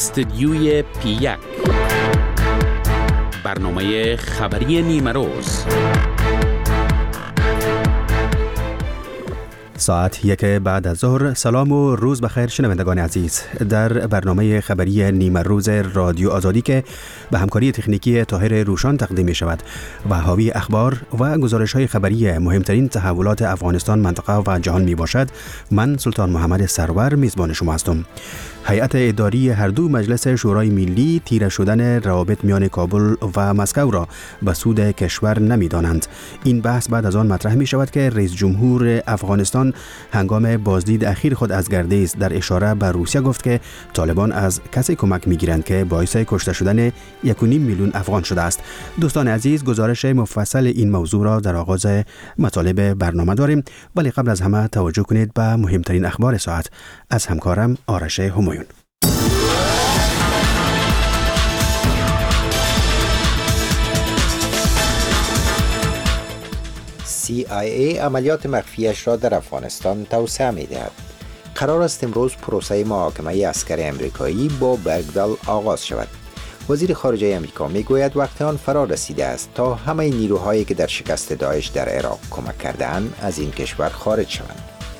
استدیوی پی1 برنامه خبری نیمه روز. ساعت 1 بعد از ظهر. سلام و روز بخیر شنوندگان عزیز. در برنامه خبری نیمه روز رادیو آزادی که به همکاری تکنیکی طاهر روشان تقدیم می شود و حاوی اخبار و گزارش های خبری مهمترین تحولات افغانستان، منطقه و جهان می باشد، من سلطان محمد سرور میزبان شما هستم. هیئت اداری هر دو مجلس شورای ملی تیره شدن روابط میان کابل و مسکو را به سود کشور نمی‌دانند. این بحث بعد از آن مطرح می شود که رئیس جمهور افغانستان هنگام بازدید اخیر خود از گردیز در اشاره به روسیه گفت که طالبان از کسی کمک می‌گیرند که باعث کشته شدن 1.5 میلیون افغان شده است. دوستان عزیز، گزارش مفصل این موضوع را در آغاز مطالب برنامه داریم، ولی قبل از همه توجه کنید به مهمترین اخبار ساعت از همکارم آرش همایون. CIA عملیات مخفیش را در افغانستان توسعه می‌دهد. قرار است امروز پروسه محاکمه عسکر امریکایی با برگدال آغاز شود. وزیر خارجه امریکا میگوید وقت آن فرا رسیده است تا همه نیروهایی که در شکست داعش در عراق کمک کردند از این کشور خارج شوند.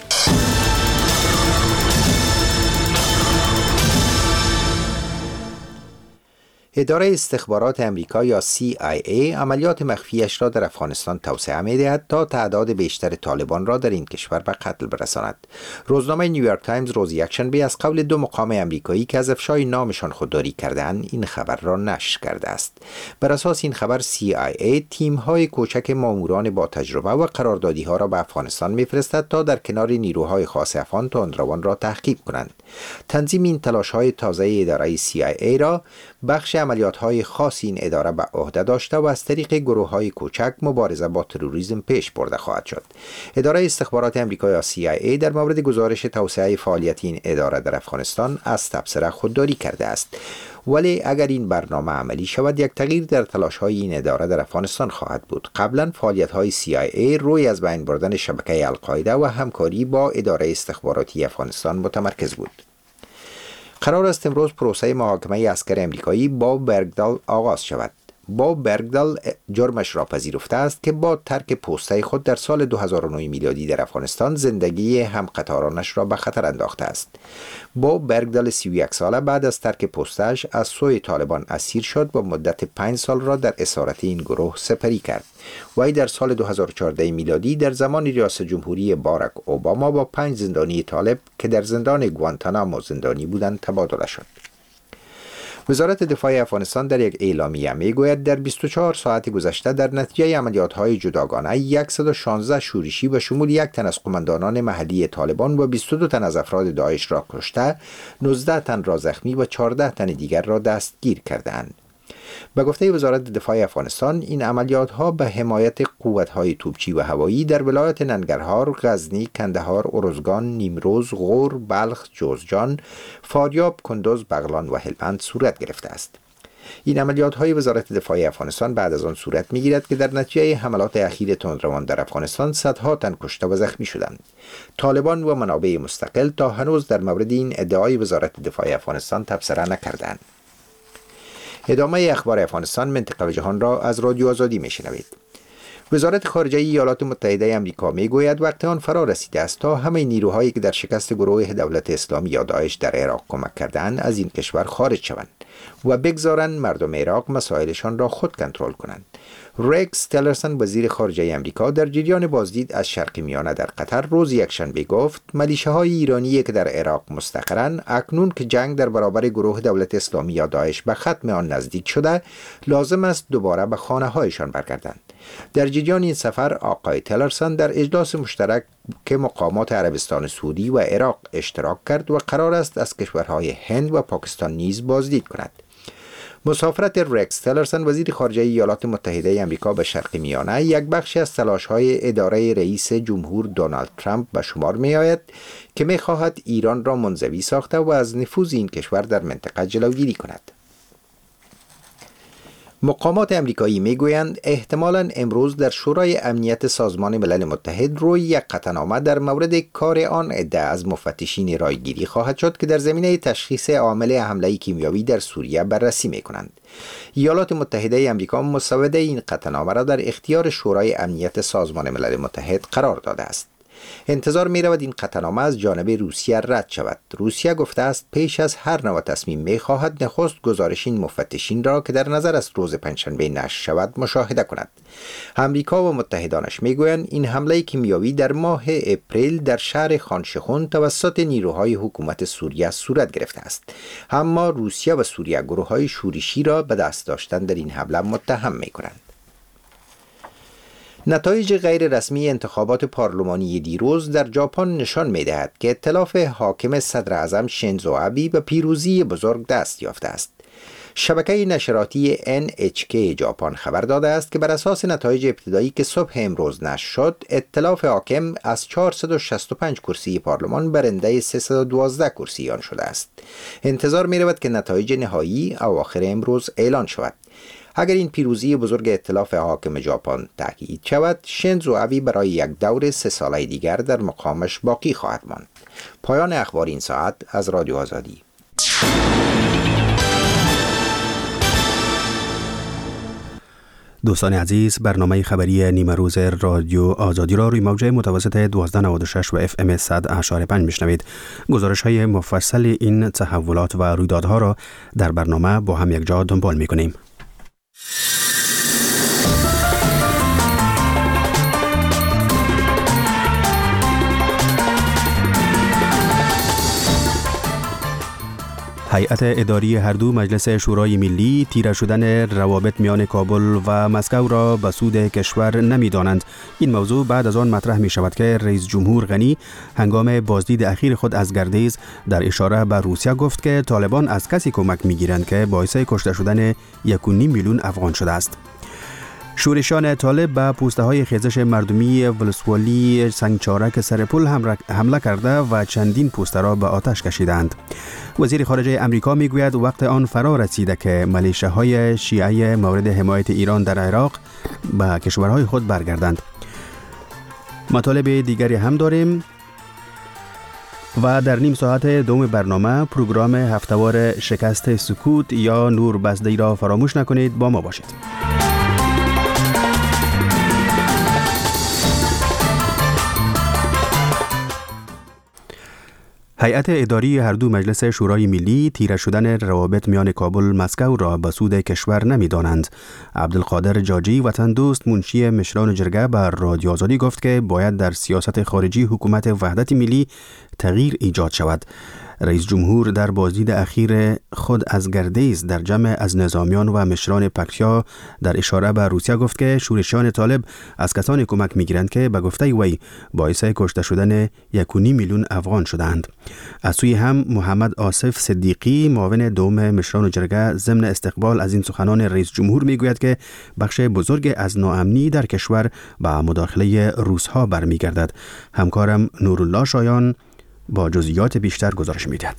اداره استخبارات امریکا یا CIA عملیات مخفیش را در افغانستان توسعه می‌دهد تا تعداد بیشتر طالبان را در این کشور به قتل برساند. روزنامه نیویورک تایمز روز یکشنبه از قول 2 مقام امریکایی که از افشای نامشان خودداری کردند این خبر را نشر کرده است. بر اساس این خبر CIA تیم‌های کوچک ماموران با تجربه و قراردادی‌ها را به افغانستان می‌فرستد تا در کنار نیروهای خاص افغان تندروان را تعقیب کنند. تنظیم این تلاش‌های تازه اداره CIA را بخش عملیات‌های خاص این اداره به عهده داشته و از طریق گروه‌های کوچک مبارزه با تروریسم پیش برده خواهد شد. اداره استخبارات امریکا یا CIA در مورد گزارش توسعه فعالیت این اداره در افغانستان از تبصره خودداری کرده است. ولی اگر این برنامه عملی شود یک تغییر در تلاش‌های این اداره در افغانستان خواهد بود. قبلا فعالیت‌های CIA روی از بین بردن شبکه القاعده و همکاری با اداره استخباراتی افغانستان متمرکز بود. قرار است امروز پروسه محاکمه عسکر امریکایی با برگدال آغاز شود. با برگدال جرمش را پذیرفته است که با ترک پسته خود در سال 2009 میلادی در افغانستان زندگی همقطارانش را به خطر انداخته است. با برگدال 31 ساله بعد از ترک پستش از سوی طالبان اسیر شد و مدت 5 سال را در اسارت این گروه سپری کرد. وی در سال 2014 میلادی در زمان ریاست جمهوری باراک اوباما با 5 زندانی طالب که در زندان گوانتانامو زندانی بودند تبادله شد. وزارت دفاع افغانستان در یک اعلامیه میگوید در 24 ساعت گذشته در نتیجه عملیات‌های جداگانه 116 شورشی و شمول 1 تن از قماندانان محلی طالبان و 22 تن از افراد داعش را کشته، 19 تن را زخمی و 14 تن دیگر را دستگیر کردند. به گفته وزارت دفاع افغانستان این عملیات‌ها به حمایت قوت‌های توپچی و هوایی در ولایت ننگرهار، غزنی، کندهار، ارزگان، نیمروز، غور، بلخ، جوزجان، فاریاب، کندز، بغلان و هلمند صورت گرفته است. این عملیات‌های وزارت دفاع افغانستان بعد از آن صورت می‌گیرد که در نتیجه حملات اخیر تندروان در افغانستان صدها تن کشته و زخمی شدند. طالبان و منابع مستقل تا هنوز در مورد این ادعای وزارت دفاع افغانستان تبصره نکردند. ادامه اخبار افغانستان، منطقه و جهان را از رادیو آزادی میشنوید. وزارت خارجه ایالات متحده آمریکا میگوید وقت آن فرا رسیده است تا همه نیروهایی که در شکست گروه دولت اسلامی یا داعش در عراق کمک کردند از این کشور خارج شوند و بگذارند مردم عراق مسائلشان را خود کنترل کنند. رکس تیلرسون وزیر خارجه آمریکا در جریان بازدید از شرق میانه در قطر روز یکشنبه گفت ملیشه‌های ایرانی که در عراق مستقرند اکنون که جنگ در برابر گروه دولت اسلامی یا داعش به ختم آن نزدیک شده لازم است دوباره به خانه‌هایشان برگردند. در جریان این سفر آقای تیلرسون در اجلاس مشترک که مقامات عربستان سعودی و عراق اشتراک کرد و قرار است از کشورهای هند و پاکستان نیز بازدید کند. مسافرت رکس تیلرسون وزیر خارجه ایالات متحده آمریکا به شرق میانه یک بخشی از تلاش‌های اداره رئیس جمهور دونالد ترامپ به شمار می‌آید که می‌خواهد ایران را منزوی ساخته و از نفوذ این کشور در منطقه جلوگیری کند. مقامات امریکایی میگویند احتمالاً امروز در شورای امنیت سازمان ملل متحد روی یک قطعنامه در مورد کار آن عده از مفتشین رایگیری خواهد شد که در زمینه تشخیص عامل حمله کیمیایی در سوریه بررسی میکنند. ایالات متحده امریکا مسوده این قطعنامه را در اختیار شورای امنیت سازمان ملل متحد قرار داده است. انتظار می رود این قطعنامه از جانب روسیه رد شود. روسیه گفته است پیش از هر نوع تصمیم می خواهد نخست گزارش این مفتشین را که در نظر است روز پنجشنبه نشر شود مشاهده کند. امریکا و متحدانش می گویند این حمله کیمیایی در ماه اپریل در شهر خانشخون توسط نیروهای حکومت سوریه صورت گرفته است. اما روسیه و سوریه گروه‌های شورشی را به دست داشتن در این حمله متهم می کنند. نتایج غیر رسمی انتخابات پارلمانی دیروز در ژاپن نشان می‌دهد که ائتلاف حاکم صدر اعظم شینزو آبی به پیروزی بزرگ دست یافته است. شبکه نشراتی NHK ژاپن خبر داده است که بر اساس نتایج ابتدایی که صبح امروز نشر شد، ائتلاف حاکم از 465 کرسی پارلمان برنده 312 کرسی آن شده است. انتظار می‌رود که نتایج نهایی اواخر امروز اعلان شود. اگر این پیروزی بزرگ ائتلاف حاکم ژاپن تأکید شود، شینزو آبی برای یک دور 3 ساله دیگر در مقامش باقی خواهد ماند. پایان اخبار این ساعت از رادیو آزادی. دوستان عزیز، برنامه خبری نیمه روز رادیو آزادی را روی موج متوسط 1296 و FM 100.5 میشنوید. گزارش های مفصل این تحولات و رویدادها را در برنامه با هم یک جا دنبال میکنیم. هیئت اداری هر دو مجلس شورای ملی تیره شدن روابط میان کابل و مسکو را به سود کشور نمی‌دانند. این موضوع بعد از آن مطرح می شود که رئیس جمهور غنی هنگام بازدید اخیر خود از گردیز در اشاره به روسیه گفت که طالبان از کسی کمک می‌گیرند که باعث کشته شدن 1.5 میلیون افغان شده است. شورشیان طالب به پوسته های خیزش مردمی ولسوالی سنگچارک سرپل حمله کرده و چندین پوسته را به آتش کشیدند. وزیر خارجه امریکا میگوید وقت آن فرا رسیده که ملیشه‌های شیعه مورد حمایت ایران در عراق به کشورهای خود برگردند. مطالب دیگری هم داریم و در نیم ساعت دوم برنامه پروگرام هفته‌وار شکست سکوت یا نور بزدی را فراموش نکنید. با ما باشید. هیئت اداری هر دو مجلس شورای ملی تیره شدن روابط میان کابل و مسکو را به سود کشور نمی‌دانند. عبدالقادر جاجی وطن دوست منشی مشران جرگه بر رادیو آزادی گفت که باید در سیاست خارجی حکومت وحدت ملی تغییر ایجاد شود. رئیس جمهور در بازدید اخیر خود از گردیز در جمع از نظامیان و مشران پکتیا در اشاره به روسیه گفت که شورشیان طالب از کسانی کمک می‌گیرند که به گفته وی باعث کشته شدن 1.5 میلیون افغان شدند. از سوی هم محمد آصف صدیقی معاون دوم مشران جرگه ضمن استقبال از این سخنان رئیس جمهور میگوید که بخش بزرگ از ناامنی در کشور به مداخله روس‌ها برمیگردد. همکارم نورالله شایان با جزئیات بیشتر گزارش می‌دهد.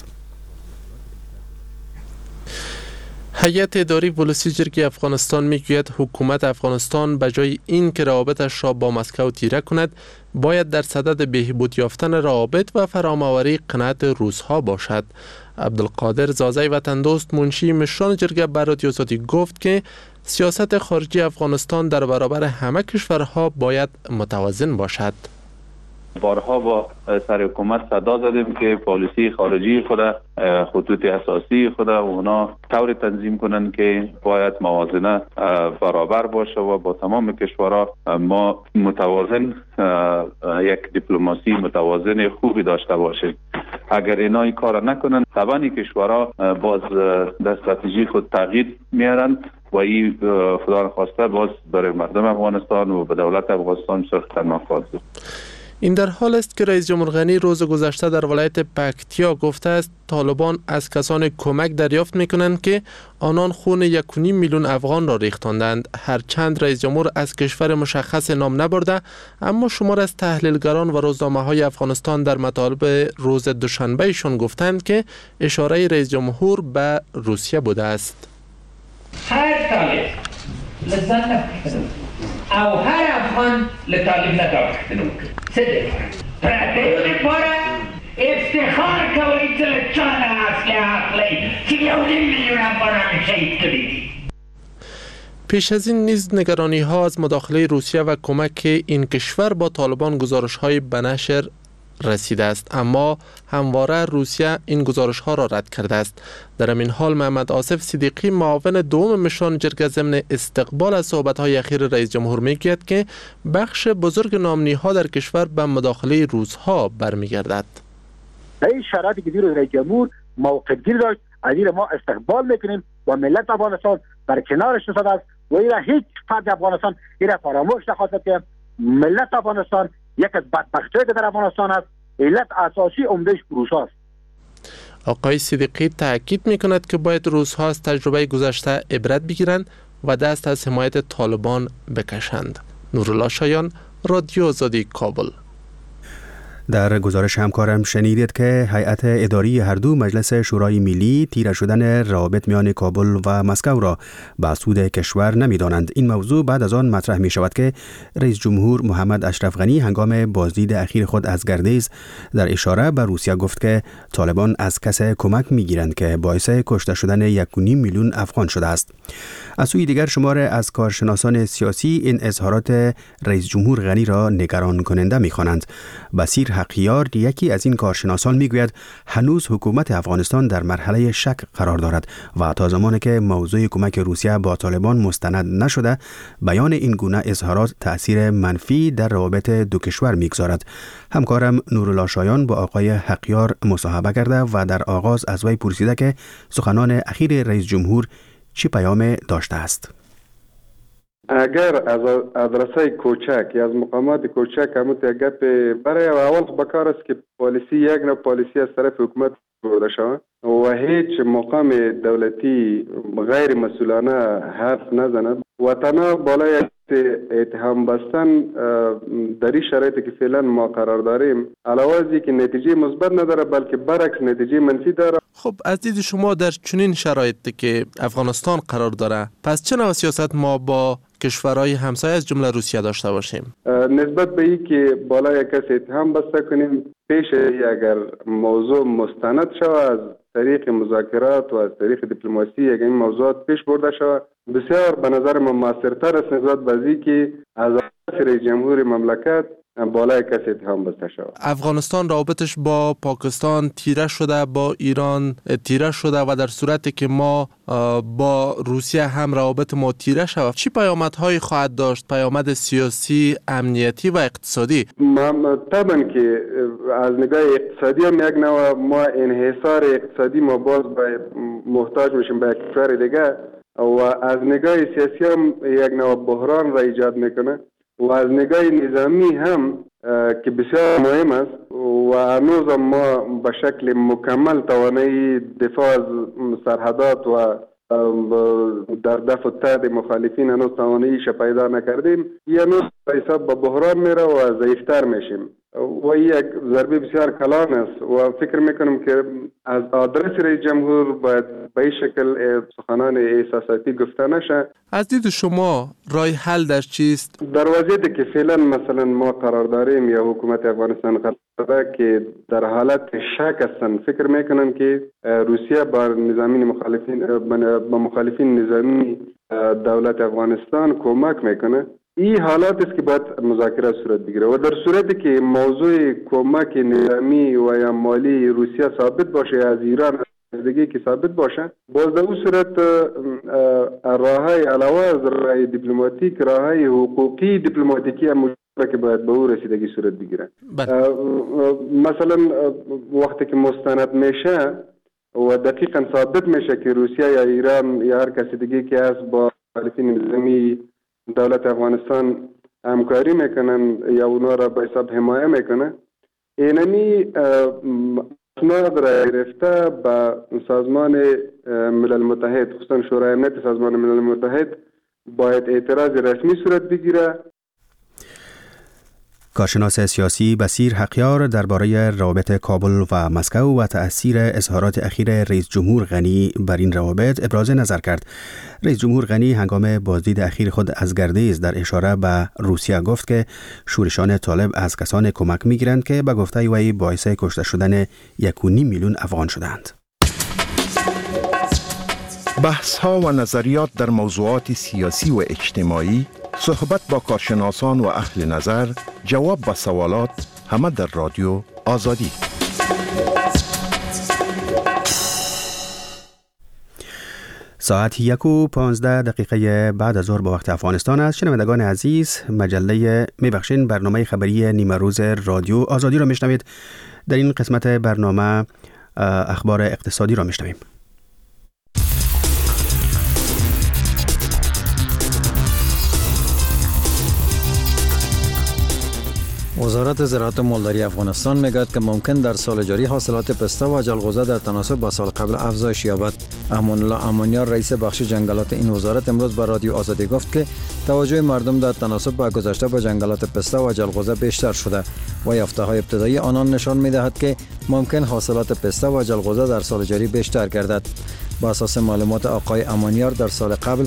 هیئت اداری ولسی جرگه افغانستان میگوید حکومت افغانستان به جای این که روابطش را با مسکو تیره کند، باید در صدد بهبود یافتن روابط و فرامآوری قناعت روس‌ها باشد. عبدالقادر زازی وطن دوست منشی مشران جرگه بر رادیو آزادی گفت که سیاست خارجی افغانستان در برابر همه کشورها باید متوازن باشد. بارها با سر حکومت صدا زدیم که پالیسی خارجی خود، خطوط اساسی خود اونا طور تنظیم کنن که باید موازنه برابر باشه و با تمام کشورها ما متوازن یک دیپلماسی متوازن خوبی داشته باشیم. اگر اینا این کار نکنن، طبعا کشورها باز در استراتژی خود تغییر میارن و این خدا نخواسته باز برای مردم افغانستان و به دولت افغانستان سخت خطرناک خواهد بود. این در حال است که رئیس جمهور غنی روز گذشته در ولایت پکتیا گفته است طالبان از کسان کمک دریافت می‌کنند که آنان خون 1.5 میلیون افغان را ریختاندند. هرچند رئیس جمهور از کشور مشخص نام نبرده، اما شمار از تحلیلگران و روزنامه‌های افغانستان در مطالب روز دوشنبه ایشان گفتند که اشاره رئیس جمهور به روسیه بوده است. هر سال لزان نفتنو او هر افغان لطالب ندار تفتنو سده پرده پاره افتخار کوئی چل چانه اصلی عقلی که 1.5 میلیون افغانان شهید کردی. پیش از این نیز نگرانی ها از مداخله روسیه و کمک این کشور با طالبان گزارش های به نشر رسیده است، اما همواره روسیه این گزارش ها را رد کرده است. در این حال محمد آصف صدیقی معاون دوم مشران جرگه ضمن استقبال از صحبت های اخیر رئیس جمهور میگوید که بخش بزرگ نامنی ها در کشور به مداخله روس‌ها برمیگردد. این شرایطی که دیروز رئیس جمهور موقف گیری داشت، از این ما استقبال میکنیم و ملت افغانستان در کنارش نشسته است و این هیچ فرد افغانستان این فراموش نخواهد که ملت افغانستان یک از بدبختی‌ها که در افغانستان است، علت اساسی عمده‌اش روس‌ها است. آقای صدیقی تاکید میکند که باید روس‌ها از تجربه گذشته عبرت بگیرند و دست از حمایت طالبان بکشند. نورالله شایان، رادیو آزادی، کابل. در گزارش همکارم شنیدید که هیئت اداری هر دو مجلس شورای ملی تیره شدن روابط میان کابل و مسکو را به سود کشور نمی‌دانند. این موضوع بعد از آن مطرح می شود که رئیس جمهور محمد اشرف غنی هنگام بازدید اخیر خود از گردیز در اشاره به روسیه گفت که طالبان از کسی کمک می‌گیرند که باعث کشته شدن 1.5 میلیون افغان شده است. از سوی دیگر شمار از کارشناسان سیاسی این اظهارات رئیس جمهور غنی را نگران کننده می‌خوانند. بصیر حقیار، یکی از این کارشناسان، میگوید هنوز حکومت افغانستان در مرحله شک قرار دارد و تا زمانی که موضوع کمک روسیه با طالبان مستند نشده، بیان این گونه اظهارات تأثیر منفی در روابط دو کشور میگذارد. همکارم نورالله شایان با آقای حقیار مصاحبه کرده و در آغاز از وی پرسیده که سخنان اخیر رئیس جمهور چی پیام داشته است. اگر از ادرسای کوچک یا از مقامات کوچک همون گپ برای اول بکار است که پالیسی یک نوع پالیسی از طرف حکومت برده شود و هیچ مقام دولتی غیر مسئولانه حرف نزند و تنها بالای اتهام بستن در این شرایطی که فعلا ما قرار داریم علاوه از اینکه نتیجه مثبت نداره بلکه برعکس نتیجه منفی داره. خب از دید شما در چنین شرایطی که افغانستان قرار داره، پس چه نوع سیاست ما با کشورهای همسایه از جمله روسیه داشته باشیم؟ نسبت به این که بالای کسی اتهام بسته کنیم، پیش اگر موضوع مستند شود از طریق مذاکرات و از طریق دیپلماسی اگر این موضوعات پیش برده شود، بسیار به نظر من موثرتر است نسبت به این که از رئیس جمهور مملکت بالای کسی اتهام بسته شود. افغانستان روابطش با پاکستان تیره شده، با ایران تیره شده و در صورتی که ما با روسیه هم روابط ما تیره شود، چی پیامدهایی خواهد داشت؟ پیامد سیاسی، امنیتی و اقتصادی؟ طبعا که از نگاه اقتصادی هم یک نوع ما انحصار اقتصادی ما باز محتاج میشیم به کشور دیگه و از نگاه سیاسی هم یک نوع بحران را ایجاد میکنه و از نگاه نظامی هم که بسیار مهم است و هنوز ما به شکل مکمل توانایی دفاع از سرحدات و در دفع تهدید مخالفین هنوز تواناییش پیدا نکردیم، هنوز حساب به بحران میره و ضعیفتر میشیم و این یک ضربه بسیار کلان است و فکر میکنم که از آدرس رئیس جمهور باید به این شکل سخنان احساساتی گفته نشه. از دید شما راه حل در چیست؟ در وضعیتی که فعلا مثلا ما قرار داریم یا حکومت افغانستان قرار داره که در حالت شک هستن، فکر میکنم که روسیه با مخالفین نظامی دولت افغانستان کمک میکنه. این حالات است که باید مذاکره صورت بگیره و در صورتی که موضوع کمک نظامی و یا مالی روسیه ثابت باشه از ایران دیگه که ثابت باشه، باز در اون صورت راههای علاوه از راه دیپلماتیک، راههای حقوقی دیپلماتیکی هم که باید به او رسیدگی صورت بگیره. مثلا وقتی که مستند میشه و دقیقا ثابت میشه که روسیه یا ایران یا هر کسی دیگه که هست با مخالفین نظامی دولت افغانستان همکاری میکنن یا اونا را به حساب حمایه میکنه، اینمی اسناد را گرفته به سازمان ملل متحد، خصوصا شورای امنیت سازمان ملل متحد باید اعتراض رسمی صورت بگیره. کارشناس سیاسی بصیر حقیار درباره روابط کابل و مسکو و تأثیر اظهارات اخیر رئیس جمهور غنی بر این روابط ابراز نظر کرد. رئیس جمهور غنی هنگام بازدید اخیر خود از گردیز در اشاره به روسیه گفت که شورشان طالب از کسان کمک می‌گیرند که به گفته وی باعث کشته شدن 1.5 میلیون افغان شدند. بحث‌ها و نظریات در موضوعات سیاسی و اجتماعی، صحبت با کارشناسان و اهل نظر، جواب به سوالات، همه در رادیو آزادی. ساعت 1:15 بعد از ظهر به وقت افغانستان است. شنوندگان عزیز، برنامه خبری نیمه روز رادیو آزادی را میشنوید. در این قسمت برنامه اخبار اقتصادی را میشنویم. وزارت زراعت و مالداری افغانستان میگوید که ممکن در سال جاری حاصلات پسته و جلغوزه در تناسب با سال قبل افزایش یابد. امان الله امانیار رئیس بخش جنگلات این وزارت امروز به رادیو آزادی گفت که توجه مردم در تناسب با گذشته به جنگلات پسته و جلغوزه بیشتر شده و یافته‌های ابتدایی آنان نشان می‌دهد که ممکن حاصلات پسته و جلغوزه در سال جاری بیشتر گردد. با اساس معلومات آقای امانیار در سال قبل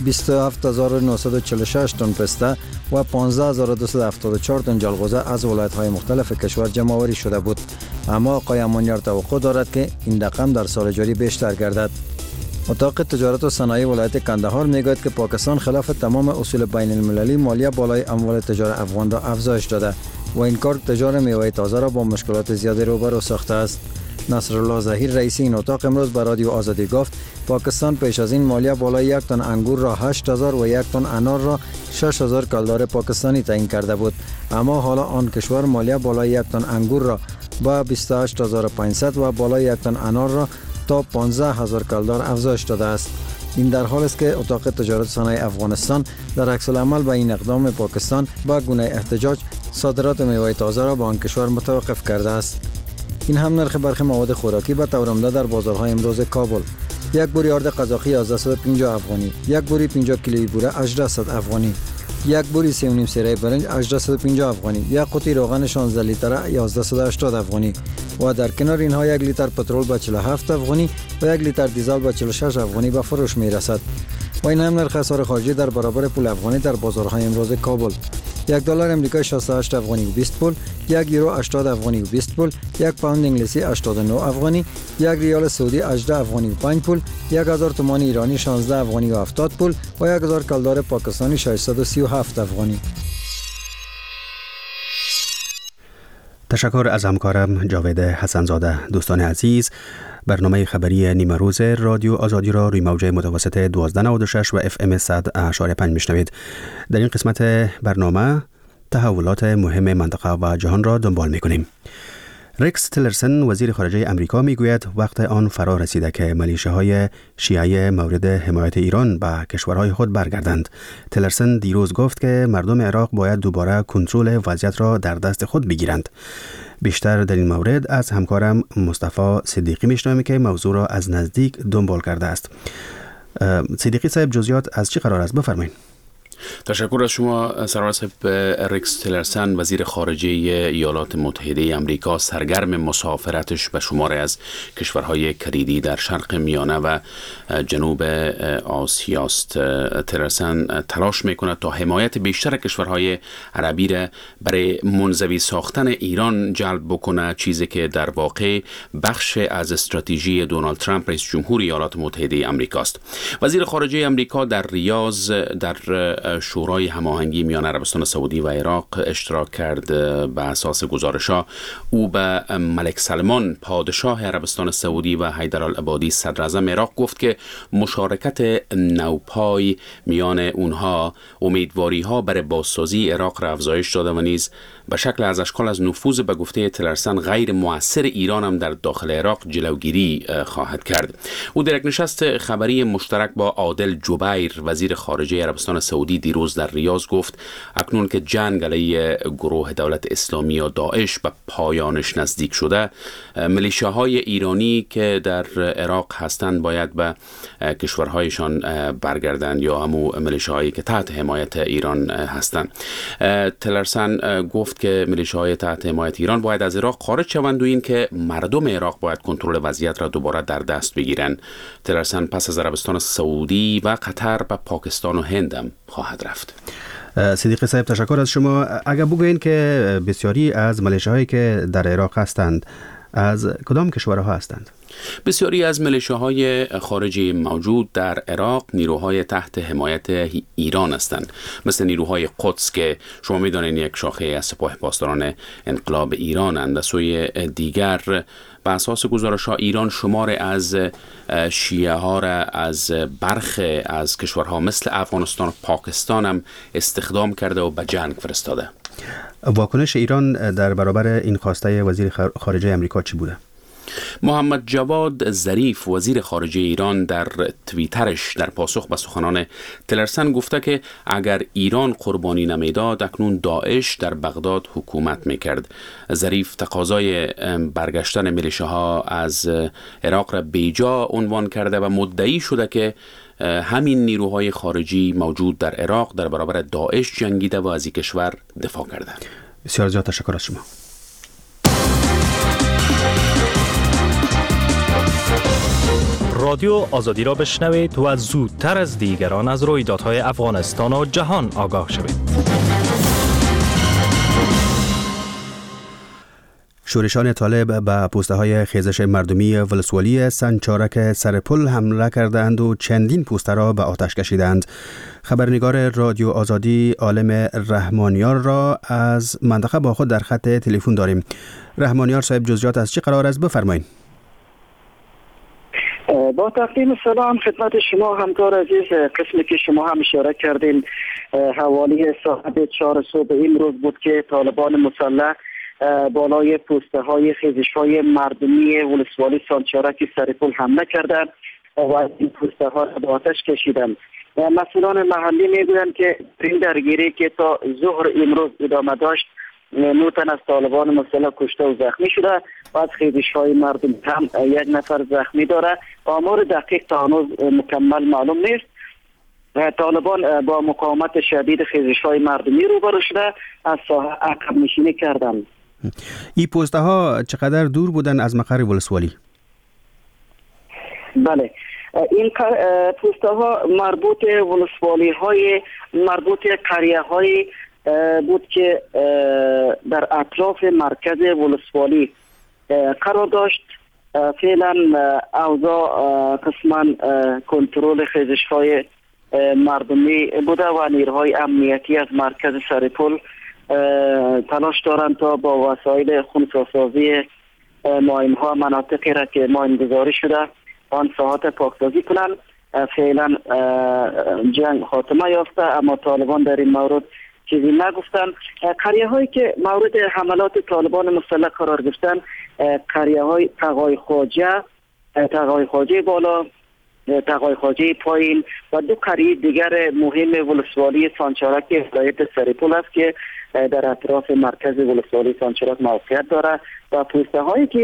27946 تن پسته و 15274 تن جلغوزه از ولایت‌های مختلف کشور جمع آوری شده بود، اما آقای امانیار توقع دارد که این رقم در سال جاری بیشتر گردد. اتاق تجارت و صنایع ولایت کندهار میگوید که پاکستان خلاف تمام اصول بین المللی مالیه بالای اموال تجار افغان را افزایش داده و این کار تجار میوه تازه را با مشکلات زیادی روبرو ساخته است. نصرالله ظهیر رئیس این اتاق امروز به رادیو آزادی گفت پاکستان پیش از این مالیه بالای 1 تن انگور را 8000 و 1 تن انار را 6000 کالدار پاکستانی تعیین کرده بود، اما حالا آن کشور مالیه بالای 1 تن انگور را با 28500 و بالای 1 تن انار را تا 15000 کالدار افزایش داده است. این در حال است که اتاق تجارت صنایع افغانستان در عکس العمل به این اقدام پاکستان با گونه احتجاج صادرات میوه تازه را به آن کشور متوقف کرده است. این هم نرخ برخی مواد خوراکی به طور عمده در بازارهای امروز کابل: یک بوری آرد قزاقی 1150 افغانی، یک بوری 50 کیلویی بوره 1800 افغانی، یک بوری 3.5 سیره برنج 1850 افغانی، یک قوطی روغن 16 لیتره 1180 افغانی و در کنار اینها 1 لیتر پترول به 47 افغانی و 1 لیتر دیزل به 46 افغانی به فروش می رسد. و این هم نرخ اسعار خارجی در برابر پول افغانی در بازارهای امروز کابل: یک دلار امریکایی 68 افغانی و 20 پول، یک یورو 80 افغانی و 20 پول، یک پوند انگلیسی 89 افغانی، یک ریال سعودی 18 افغانی و 5 پول، 1000 تومان ایرانی 16 افغانی و 70 پول و 1000 کالدار پاکستانی 637 افغانی. تشکر از همکارم جاوید حسنزاده. دوستان عزیز، برنامه خبری نیمه روز رادیو آزادی را روی موج متوسط 1296 و FM 100.5 میشنوید. در این قسمت برنامه تحولات مهم منطقه و جهان را دنبال میکنیم. رکس تیلرسن وزیر خارجه امریکا میگوید وقت آن فرا رسیده که میلیشه‌های شیعه مورد حمایت ایران به کشورهای خود برگردند. تیلرسن دیروز گفت که مردم عراق باید دوباره کنترل وضعیت را در دست خود بگیرند. بیشتر در این مورد از همکارم مصطفی صدیقی میشنویم که موضوع را از نزدیک دنبال کرده است. صدیقی صاحب، جزئیات از چه قرار است؟ بفرمایید. تشکر از شما سرور صاحب. رکس تیلرسن وزیر خارجه ایالات متحده امریکا سرگرم مسافرتش به شماری از کشورهای کلیدی در شرق میانه و جنوب آسیا است. تیلرسن تلاش میکند تا حمایت بیشتر کشورهای عربی را برای منزوی ساختن ایران جلب بکنه، چیزی که در واقع بخش از استراتژی دونالد ترامپ رئیس جمهور ایالات متحده امریکا است. وزیر خارجه امریکا در ریاض در شورای هماهنگی میان عربستان سعودی و عراق اشتراک کرد. به اساس گزارش‌ها او به ملک سلمان پادشاه عربستان سعودی و حیدرالعبادی صدر اعظم عراق گفت که مشارکت نوپای میان اونها امیدواری‌ها برای بازسازی عراق را افزایش داده و نیز به شکل از اشکال از نفوذ به گفته تیلرسن غیر مؤثر ایران هم در داخل عراق جلوگیری خواهد کرد. او در یک نشست خبری مشترک با عادل جبیر وزیر خارجه عربستان سعودی دیروز در ریاض گفت اکنون که جنگ علیه گروه دولت اسلامی یا داعش به پایانش نزدیک شده، میلیشیاهای ایرانی که در عراق هستند باید به کشورهایشان برگردند یا همو میلیشیاهایی که تحت حمایت ایران هستند. تیلرسن گفت گفت که میلیشیاهای تحت حمایت ایران باید از عراق خارج شوند و این که مردم عراق باید کنترل وضعیت را دوباره در دست بگیرند. تلرسن پس از عربستان سعودی و قطر به پاکستان و هند هم خواهد رفت. صدیقی صاحب تشکر از شما. اگر بگوین که بسیاری از میلیشیاهایی که در عراق هستند از کدام کشورها هستند؟ بسیاری از میلیشیاهای خارجی موجود در عراق نیروهای تحت حمایت ایران هستند، مثل نیروهای قدس که شما می‌دانید یک شاخه از سپاه پاسداران انقلاب ایرانند. از سوی دیگر به اساس گزارش‌ها ایران شمار از شیعه ها را از برخ از کشورها مثل افغانستان و پاکستان هم استخدام کرده و به جنگ فرستاده. واکنش ایران در برابر این خواسته وزیر خارجه امریکا چی بوده؟ محمد جواد ظریف وزیر خارجه ایران در توییترش در پاسخ به سخنان تلرسن گفته که اگر ایران قربانی نمیداد اکنون داعش در بغداد حکومت میکرد. ظریف تقاضای برگشتن میلیشیاها از عراق را بیجا عنوان کرده و مدعی شده که همین نیروهای خارجی موجود در عراق در برابر داعش جنگیده و از این کشور دفاع کرده. بسیار زیاد تشکر از شما. رادیو آزادی را بشنوید و زودتر از دیگران از رویدادهای افغانستان و جهان آگاه شوید. شورشان طالب به پوسته‌های خیزش مردمی ولسوالی سنچارک سرپل حمله کردند و چندین پوسته را به آتش کشیدند. خبرنگار رادیو آزادی عالم رحمانیار را از منطقه با خود در خط تلفن داریم. رحمانیار صاحب، جزئیات از چه قرار است بفرمایید. با تقدیم سلام خدمت شما همکار عزیز، قسمی که شما هم اشاره کردین حوالی ساعت 4 صبح امروز بود که طالبان مسلح بالای پوسته های خیزش های مردمی ولسوالی سانچارک سرپل حمله کردند و این پوسته ها را به آتش کشیدند. مسئولان محلی میگویند که این درگیری که تا ظهر امروز ادامه داشت 9 تن از طالبان مسلح کشته و زخمی شده و از خیزش های مردم هم 1 نفر زخمی داره. آمار دقیق تا هنوز مکمل معلوم نیست. طالبان با مقاومت شدید خیزش های مردمی روبرو شده از ساحه عقب نشینی کردند. این پوسته ها چقدر دور بودن از مقر ولسوالی؟ بله، این پوسته ها مربوط ولسوالی های مربوط قریه های بود که در اطراف مرکز ولسوالی قرار داشت. فعلا اوضاع قسما کنترل خیزش های مردمی بوده و نیروهای امنیتی از مرکز سرپل تلاش دارند تا با وسایل خونساسازی ماین ها مناطقی را که ماین گذاری شده آن ساحات پاکسازی کنند. فعلا جنگ خاتمه یافته، اما طالبان در این مورد چیزی نگفتن. قریه هایی که مورد حملات طالبان مسلح قرار گرفتن قریه های تقای خواجه بالا، تقای خواجه پایین و 2 قریه دیگر مهم ولسوالی سانچارک ولایت سرپل است که در اطراف مرکز ولسوالی سانچارک موقعیت داره و پوسته هایی که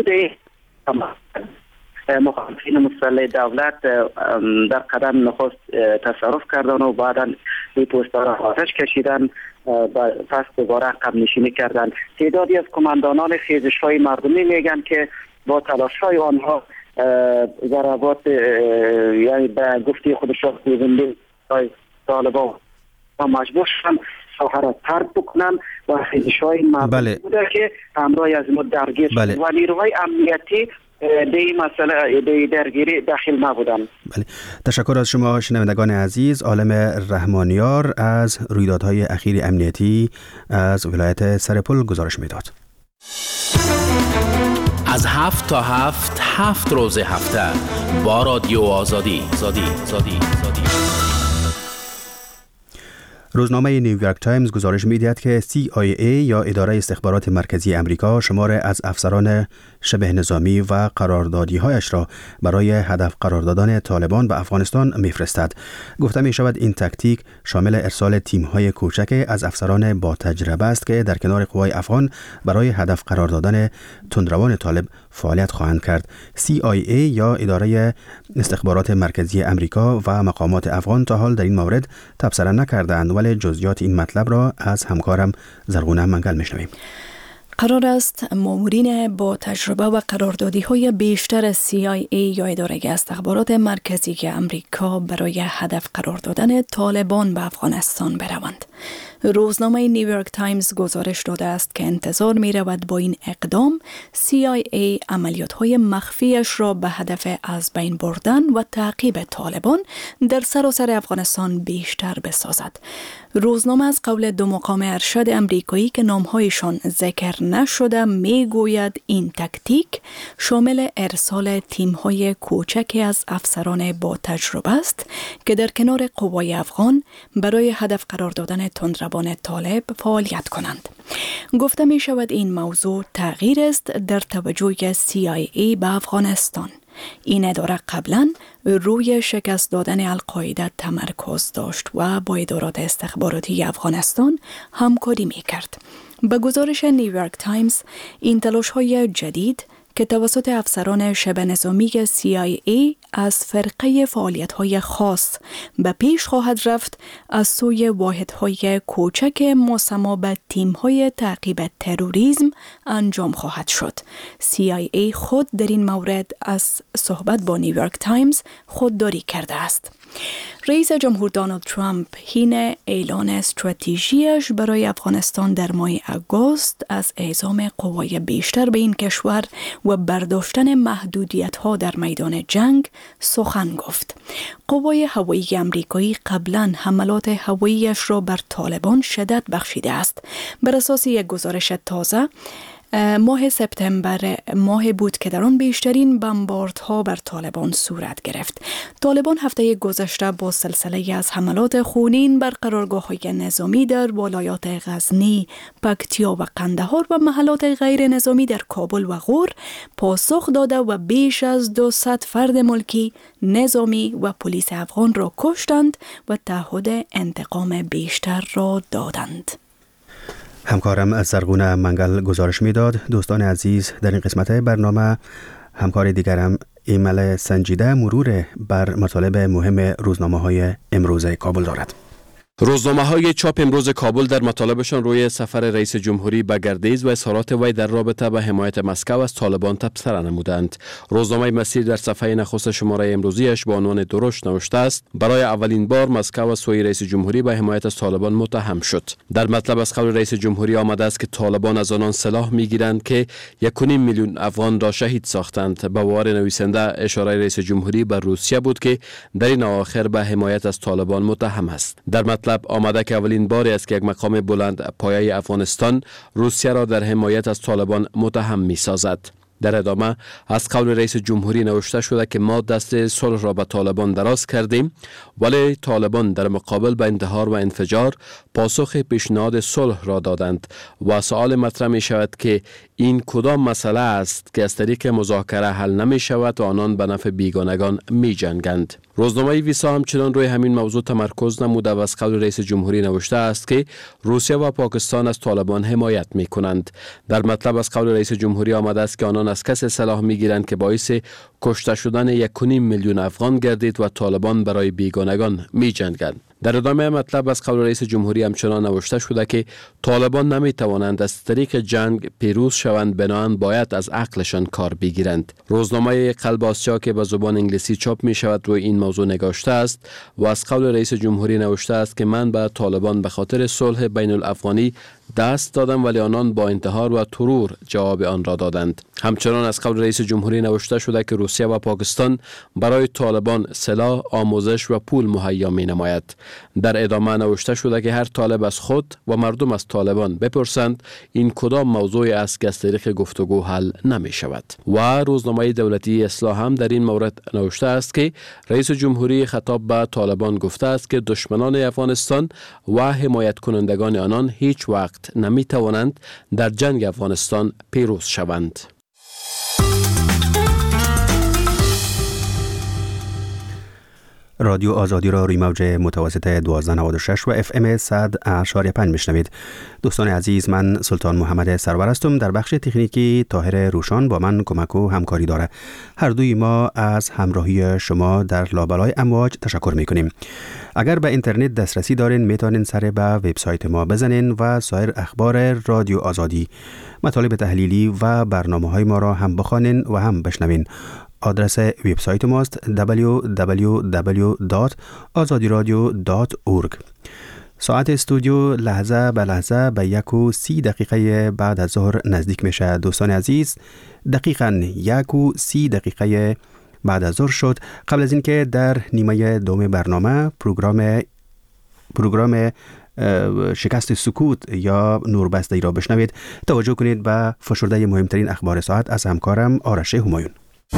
مخالفین مسلح دولت در قدم نخست تصرف کردن و بعدا این پوسته را آتش کشیدن و پس دوباره عقب نشینی کردن. تعدادی از کماندانان خیزش های مردمی میگن که با تلاش های آنها ضربات یعنی به گفته خودشان گوینده طالبان و مجبور شدن ساحه را ترک بکنن و خیزش های مردمی بوده که همراه از ما درگیر شد و نیروهای امنیتی به این مسئله به درگیری داخل نبودن. بله، تشکر از شما شنوندگان عزیز. عالم رحمانیار از رویدادهای اخیر امنیتی از ولایت سرپل گزارش میداد. از 7 تا 7 روز هفته با رادیو آزادی. روزنامه نیویورک تایمز گزارش می‌دهد که CIA یا اداره استخبارات مرکزی امریکا شمار از افسران شبه نظامی و قراردادی‌هایش را برای هدف قرار دادن طالبان به افغانستان می‌فرستد. گفته می‌شود این تاکتیک شامل ارسال تیم‌های کوچک از افسران با تجربه است که در کنار قوای افغان برای هدف قرار دادن تندروان طالب فعالیت خواهند کرد. CIA یا اداره استخبارات مرکزی امریکا و مقامات افغان تا حال در این مورد تبصره نکردند، ولی جزئیات این مطلب را از همکارم زرغونه منگل میشنویم. قرار است مامورین با تجربه و قراردادی‌های بیشتر CIA یا اداره استخبارات مرکزی امریکا برای هدف قرار دادن طالبان به افغانستان بروند. روزنامه نیویورک تایمز گزارش داده است که انتظار می رود با این اقدام CIA عملیات‌های مخفیش را به هدف از بین بردن و تعقیب طالبان در سراسر افغانستان بیشتر بسازد. روزنامه از قول دو مقام ارشد امریکایی که نامهایشان ذکر نشده می گوید این تکتیک شامل ارسال تیم‌های کوچکی از افسران با تجربه است که در کنار قوای افغان برای هدف قرار دادن تندروان طالب فعالیت کنند. گفته می شود این موضوع تغییر است در توجه CIA به افغانستان. این اداره قبلا روی شکست دادن القاعده تمرکز داشت و با ادارات استخباراتی افغانستان همکاری می کرد. به گزارش نیویورک تایمز این تلاش‌های جدید که توسط افسران شبه نظامی CIA از فرقه فعالیت‌های خاص به پیش خواهد رفت از سوی واحدهای کوچک مسما به تیم‌های تعقیب تروریسم انجام خواهد شد. CIA خود در این مورد از صحبت با نیویورک تایمز خودداری کرده است. رئیس جمهور دونالد ترامپ حین اعلان استراتژیش برای افغانستان در ماه آگوست از اعزام قوای بیشتر به این کشور و برداشتن محدودیت‌ها در میدان جنگ سخن گفت. قوای هوایی امریکایی قبلا حملات هواییش را بر طالبان شدت بخشیده است. بر اساس یک گزارش تازه ماه سپتامبر ماه بود که در آن بیشترین بمباردها بر طالبان صورت گرفت. طالبان هفته گذشته با سلسله از حملات خونین بر قرارگاه‌های نظامی در ولایات غزنی، پکتیا و قندهار و محلات غیر نظامی در کابل و غور پاسخ داده و بیش از 200 فرد ملکی، نظامی و پلیس افغان را کشتند و تعهد انتقام بیشتر را دادند. همکارم از زرغونه منگل گزارش میداد. دوستان عزیز، در این قسمت برنامه همکار دیگرم ایمل سنجیده مرور بر مطالب مهم روزنامه‌های امروز کابل دارد. روزنامه‌های چاپ امروز کابل در مطالبشان روی سفر رئیس جمهوری به گردیز و اظهارات وی در رابطه با حمایت مسکو از طالبان تبصره نمودند. روزنامه مسیر در صفحه نخست شماره امروزیش با عنوان درشت نوشته است: برای اولین بار مسکو از سوی رئیس جمهوری به حمایت از طالبان متهم شد. در مطلب از قول رئیس جمهوری آمده است که طالبان از آنان سلاح میگیرند که 1.5 میلیون افغان را شهید ساختند. به باور نویسنده اشاره رئیس جمهوری به روسیه بود که در این اواخر به حمایت از طالبان متهم است. در مطلب آمده که اولین باری است که یک مقام بلند پایه افغانستان روسیه را در حمایت از طالبان متهم می سازد. در ادامه از قول رئیس جمهوری نوشته شده که ما دست صلح را به طالبان دراز کردیم، ولی طالبان در مقابل به انتحار و انفجار پاسخ پیشنهاد صلح را دادند و سوال مطرح می شود که این کدام مسئله است که از طریق مذاکره حل نمی شود و آنان به نفع بیگانگان می جنگند. روزنامه ویسا همچنان روی همین موضوع تمرکز نموده و از قول رئیس جمهوری نوشته است که روسیه و پاکستان از طالبان حمایت می کنند. در مطلب از قول رئیس جمهوری آمده است که آنان از کسی سلاح می گیرند که باعث کشته شدن 1.5 میلیون افغان گردید و طالبان برای بیگانگان می جنگند. در ادامه مطلب از قول رئیس جمهوری همچنان نوشته شده که طالبان نمی توانند از طریق جنگ پیروز شوند، بنابراین باید از عقلشان کار بگیرند. روزنامه قلب آسیا که به زبان انگلیسی چاپ می شود روی این موضوع نگاشته است و از قول رئیس جمهوری نوشته است که من به طالبان به خاطر صلح بین الافغانی دست دادم، ولی آنان با انتحار و ترور جواب آن را دادند. همچنان از قول رئیس جمهوری نوشته شده که روسیه و پاکستان برای طالبان سلاح، آموزش و پول مهیا می نماید. در ادامه نوشته شده که هر طالب از خود و مردم از طالبان بپرسند این کدام موضوعی است که از طریق گفتگو حل نمی شود. و روزنامه دولتی اصلاح هم در این مورد نوشته است که رئیس جمهوری خطاب به طالبان گفته است که دشمنان افغانستان و حمایت کنندگان آنان هیچ وقت نمی توانند در جنگ افغانستان پیروز شوند. رادیو آزادی را روی موج متوسط 1296 و FM 100.5 میشنوید. دوستان عزیز، من سلطان محمد سرور هستم. در بخش تکنیکی طاهر روشان با من کمک و همکاری داره. هر دوی ما از همراهی شما در لابلای امواج تشکر میکنیم. اگر به اینترنت دسترسی دارین میتونین سر به وبسایت ما بزنین و سایر اخبار رادیو آزادی، مطالب تحلیلی و برنامه‌های ما را هم بخوانین و هم بشنوین. آدرس وبسایت ماست www.azadiradio.org. ساعت استودیو لحظه به لحظه به 1:30 بعد از ظهر نزدیک میشه. دوستان عزیز، دقیقاً 1:30 بعد از ظهر شد. قبل از اینکه در نیمه دوم برنامه پروگرام شکست سکوت یا نوربسته ای را بشنوید، توجه کنید به فشرده مهمترین اخبار ساعت از همکارم آرش همایون.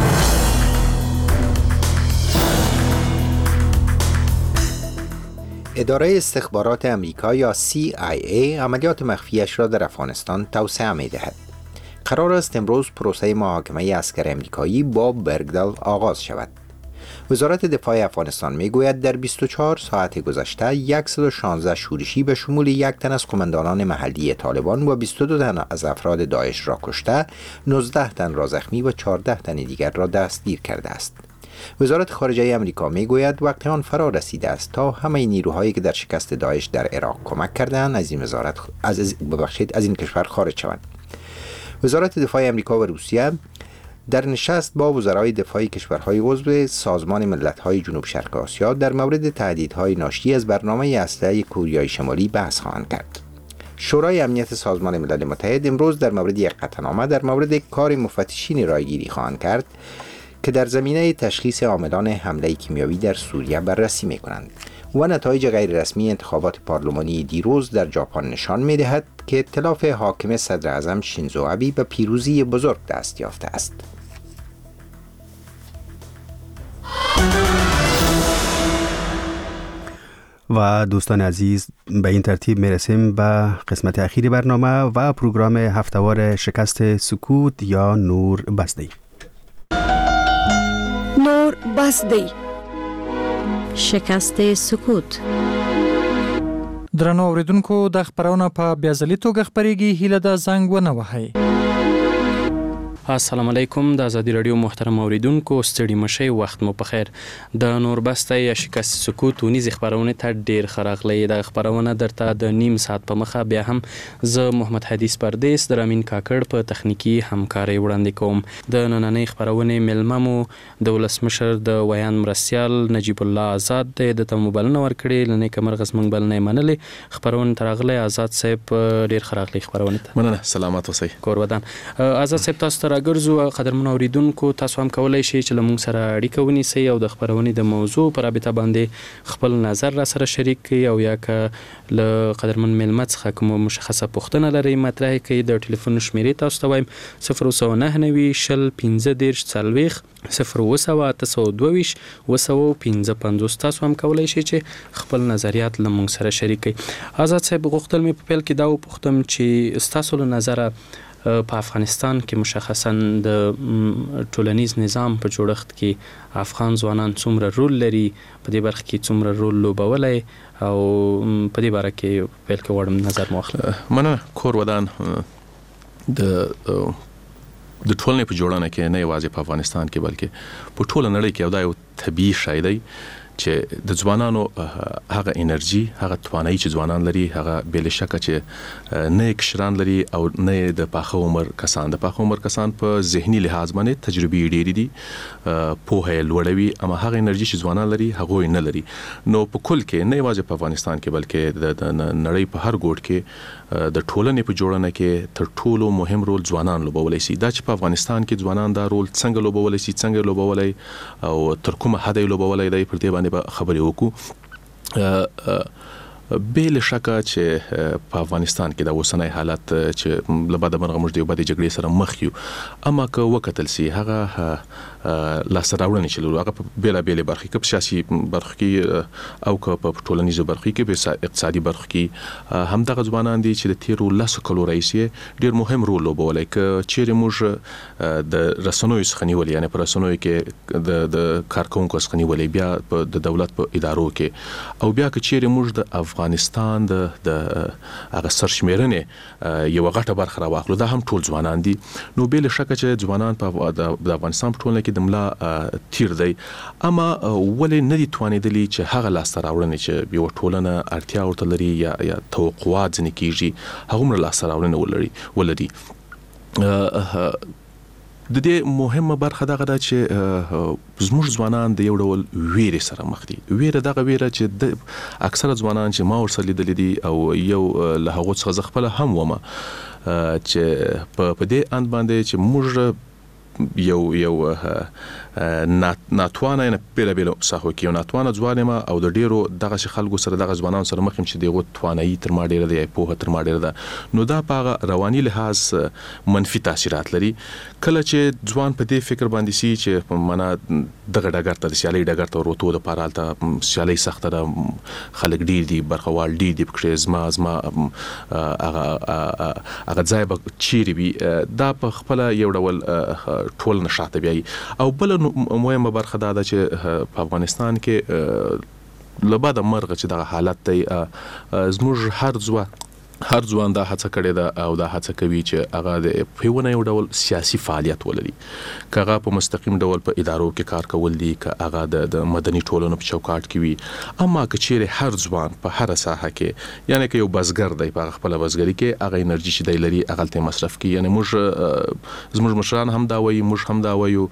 اداره استخبارات امریکا یا CIA عملیات مخفیش را در افغانستان توسعه می‌دهد. قرار است امروز پروسه محاکمه اسکر امریکایی باب برگدال آغاز شود. وزارت دفاع افغانستان میگوید در 24 ساعت گذشته 116 شورشی به شمول 1 تن از قماندانان محلی طالبان و 22 تن از افراد داعش را کشته، 19 تن را زخمی و 14 تن دیگر را دستگیر کرده است. وزارت خارجه امریکا میگوید وقت آن فرا رسیده است تا همه نیروهایی که در شکست داعش در عراق کمک کردند از این کشور خارج شوند. وزارت دفاع امریکا و روسیه در نشست با وزرای دفاع کشورهای عضو سازمان ملت‌های جنوب شرق آسیا در مورد تهدیدهای ناشی از برنامه اسلحه کوریای شمالی بحث خواهند کرد. شورای امنیت سازمان ملل متحد امروز در مورد یک قطعنامه در مورد کار مفتشین رایگیری خواهند کرد که در زمینه تشخیص عاملان حمله کیمیاوی در سوریه بررسی می‌کنند. و نتایج غیر رسمی انتخابات پارلمانی دیروز در ژاپن نشان می‌دهد که ائتلاف حاکم صدر اعظم شینزو آبی به پیروزی بزرگ دست یافته است. و دوستان عزیز، به این ترتیب میرسیم به قسمت اخیری برنامه و پروگرام هفتهوار شکست سکوت یا نور بسته. نور بسته، شکست سکوت. درنو اوریدونکو، د خبرونه په بیازلي توګه خبرېږي. هیله ده زنګ ونه وهئ. السلام علیکم. د ازادي رادیو محترم اوریدونکو، ستړي مشئ، وخت مو په خیر. د نوربسته یا شکست سکوت ونیزي خبرونه ته ډیر خراغلی. د خبرونه درته د نیم ساعت په مخه بیا هم زه محمد حدیث پردیس در امین کاکړ په تخنیکی همکاري وړاندې کوم. د نننۍ خبرونه ملممو د ولسمشر د ویان مرسیال نجیب الله آزاد د تموبلنه ورکړي لنه کمر غسمنګ بلنه منلې خبرونه ترغله. آزاد صاحب ډیر خراغلی خبرونه ته مننه. سلامات اوسئ. کور ودان. آزاد صاحب تاسو ګرځو قدرمن اوریدونکو، تاسو هم کولای شئ چې لمون سره اړیکه ونیسئ او د خبرونې د موضوع پر رابطه باندې خپل نظر را سره شریک کړئ او یا که له قدرمن ملمه څخه کوم مشخصه پوښتنه لرئ مطرح کړئ. د ټلیفون شمیرې تاسو ته وایم 099 شل 15 40 02822 255. تاسو هم کولای شئ چې خپل نظریات لمون سره شریک کړئ. آزاد صاحب غوښتل مې په پیل کې دا وپوښتم چې ستاسو له نظره په افغانستان کې مشخصا د ټولنیز نظام په جوړښت کې افغان ځوانان څومره رول لري، په دې برخه کې څومره رول لوبولی او په دې باره کې پیل کې وړم نظر مو واخلم. مننه. کور ودان د ټولنې په جوړونه کې نه یوازې په افغانستان کې بلکې په ټوله نړۍ کې یو طبیعي شی دی چې د ځوانانو هغه انرژي، هغه توانایي چې ځوانان لري، هغه بل شکه چې نه کشران لري او نه د پاخه عمر کسان. د پاخه عمر کسان په ذهني لحاظ باندې تجربې ډېرې دي، پوهه لوړوي، اما هغه انرژي چې ځوانان لري هغه نه لري. نو په کل کې نه یوازې په افغانستان کې بلکې د نړۍ په هر ګوټ کې د ټولنې په جوړونه کې تر ټولو مهم رول ځوانان لوبولی شي. دا چې په افغانستان کې ځوانان دا رول څنګه لوبولی شي، څنګه لوبولی او تر کومه حد لوبولی دی، پر دې باندې خبرې وکړو. بل شکه چې په افغانستان کې د اوسنۍ حالت چې لباده مرغه موږ د یو بدې جګړې سره مخ یو، اما که وکتل سي هغه لاسته راوړنې چې لرو هغه په بیلابېلې برخې کې، په سیاسي برخو کې او که په ټولنیزو برخو کې، په اقتصادي برخو کې همدغه ځوانان دي چې د تیرو 10 کلو راهیسې ډېر مهم رول لوبولی. که چیرې موږ د رسنیو څخه نیولې، یعنې په رسنیو کې د کارکونکو څخه نیولې، بیا د دولت په ادارو کې، او بیا که چیرې موږ د افغانستان د هغه سرشمېرنې یو غټه برخه راواخلو، دا هم ټول ځوانان دي. نو بل شکه چې ځوانان په د افغانستان په ټولنه کې د ملا تیر دی، اما ولې نه دي توانېدلي چې هغه لاسته راوړنې چې یو ټولنه اړتیا ورته لري یا توقعات ځینې کېږي هغومره لاسته راوړنې ولري. د دې مهمه برخه دغه ده چې زموږ ځوانان د یو ډول ویرې سره مخ دي. ویره دغه ویره چې د اکثره ځوانان چې ما ورسره لیدلي دي او یو له هغو څخه زه خپله هم ومه، چې په دې اند باندې چې موږ یو ناتوانه نه بیل ساحو کې یو ناتوانه ځوان ما او د ډیرو دغه خلکو سره دغه ځوانان سره مخ چې دغه توانایي تر ما ډیره دی، په تر ما ډیره ده، نو دا په رواني لحاظ منفي تاثیرات لري. کله چې ځوان په دې فکر باندې سي چې معنا دغه ډګر ته د سیالي ډګر ته ورته د پارالته سیالي سخت ده، خلک ډیر دي، برخوال ډیر دي، پکې زما هغه ځای به چیرې وي، دا په خپل یو ډول ټول نشاته بیاي. او بل مهمه برخه دا ده چې په افغانستان کې لباده مرغه چې دغه حالت دی، زموږ هر ځوان دا هڅه کړې ده او دا هڅه کوي چې هغه د پیونه یو ډول سیاسي فعالیت ولري، که هغه په مستقیم ډول په ادارو کې کار کول دي، که هغه د مدني ټولنو په چوکاټ کې وي، اما که چیرې هر ځوان په هر ساحه کې، یعنی که یو بزګر دی په خپل بزګري کې هغه انرژي چې دی لري هغه ته مصرف کوي. یعنی زموږ مشران هم دا وایي، موږ هم دا وایو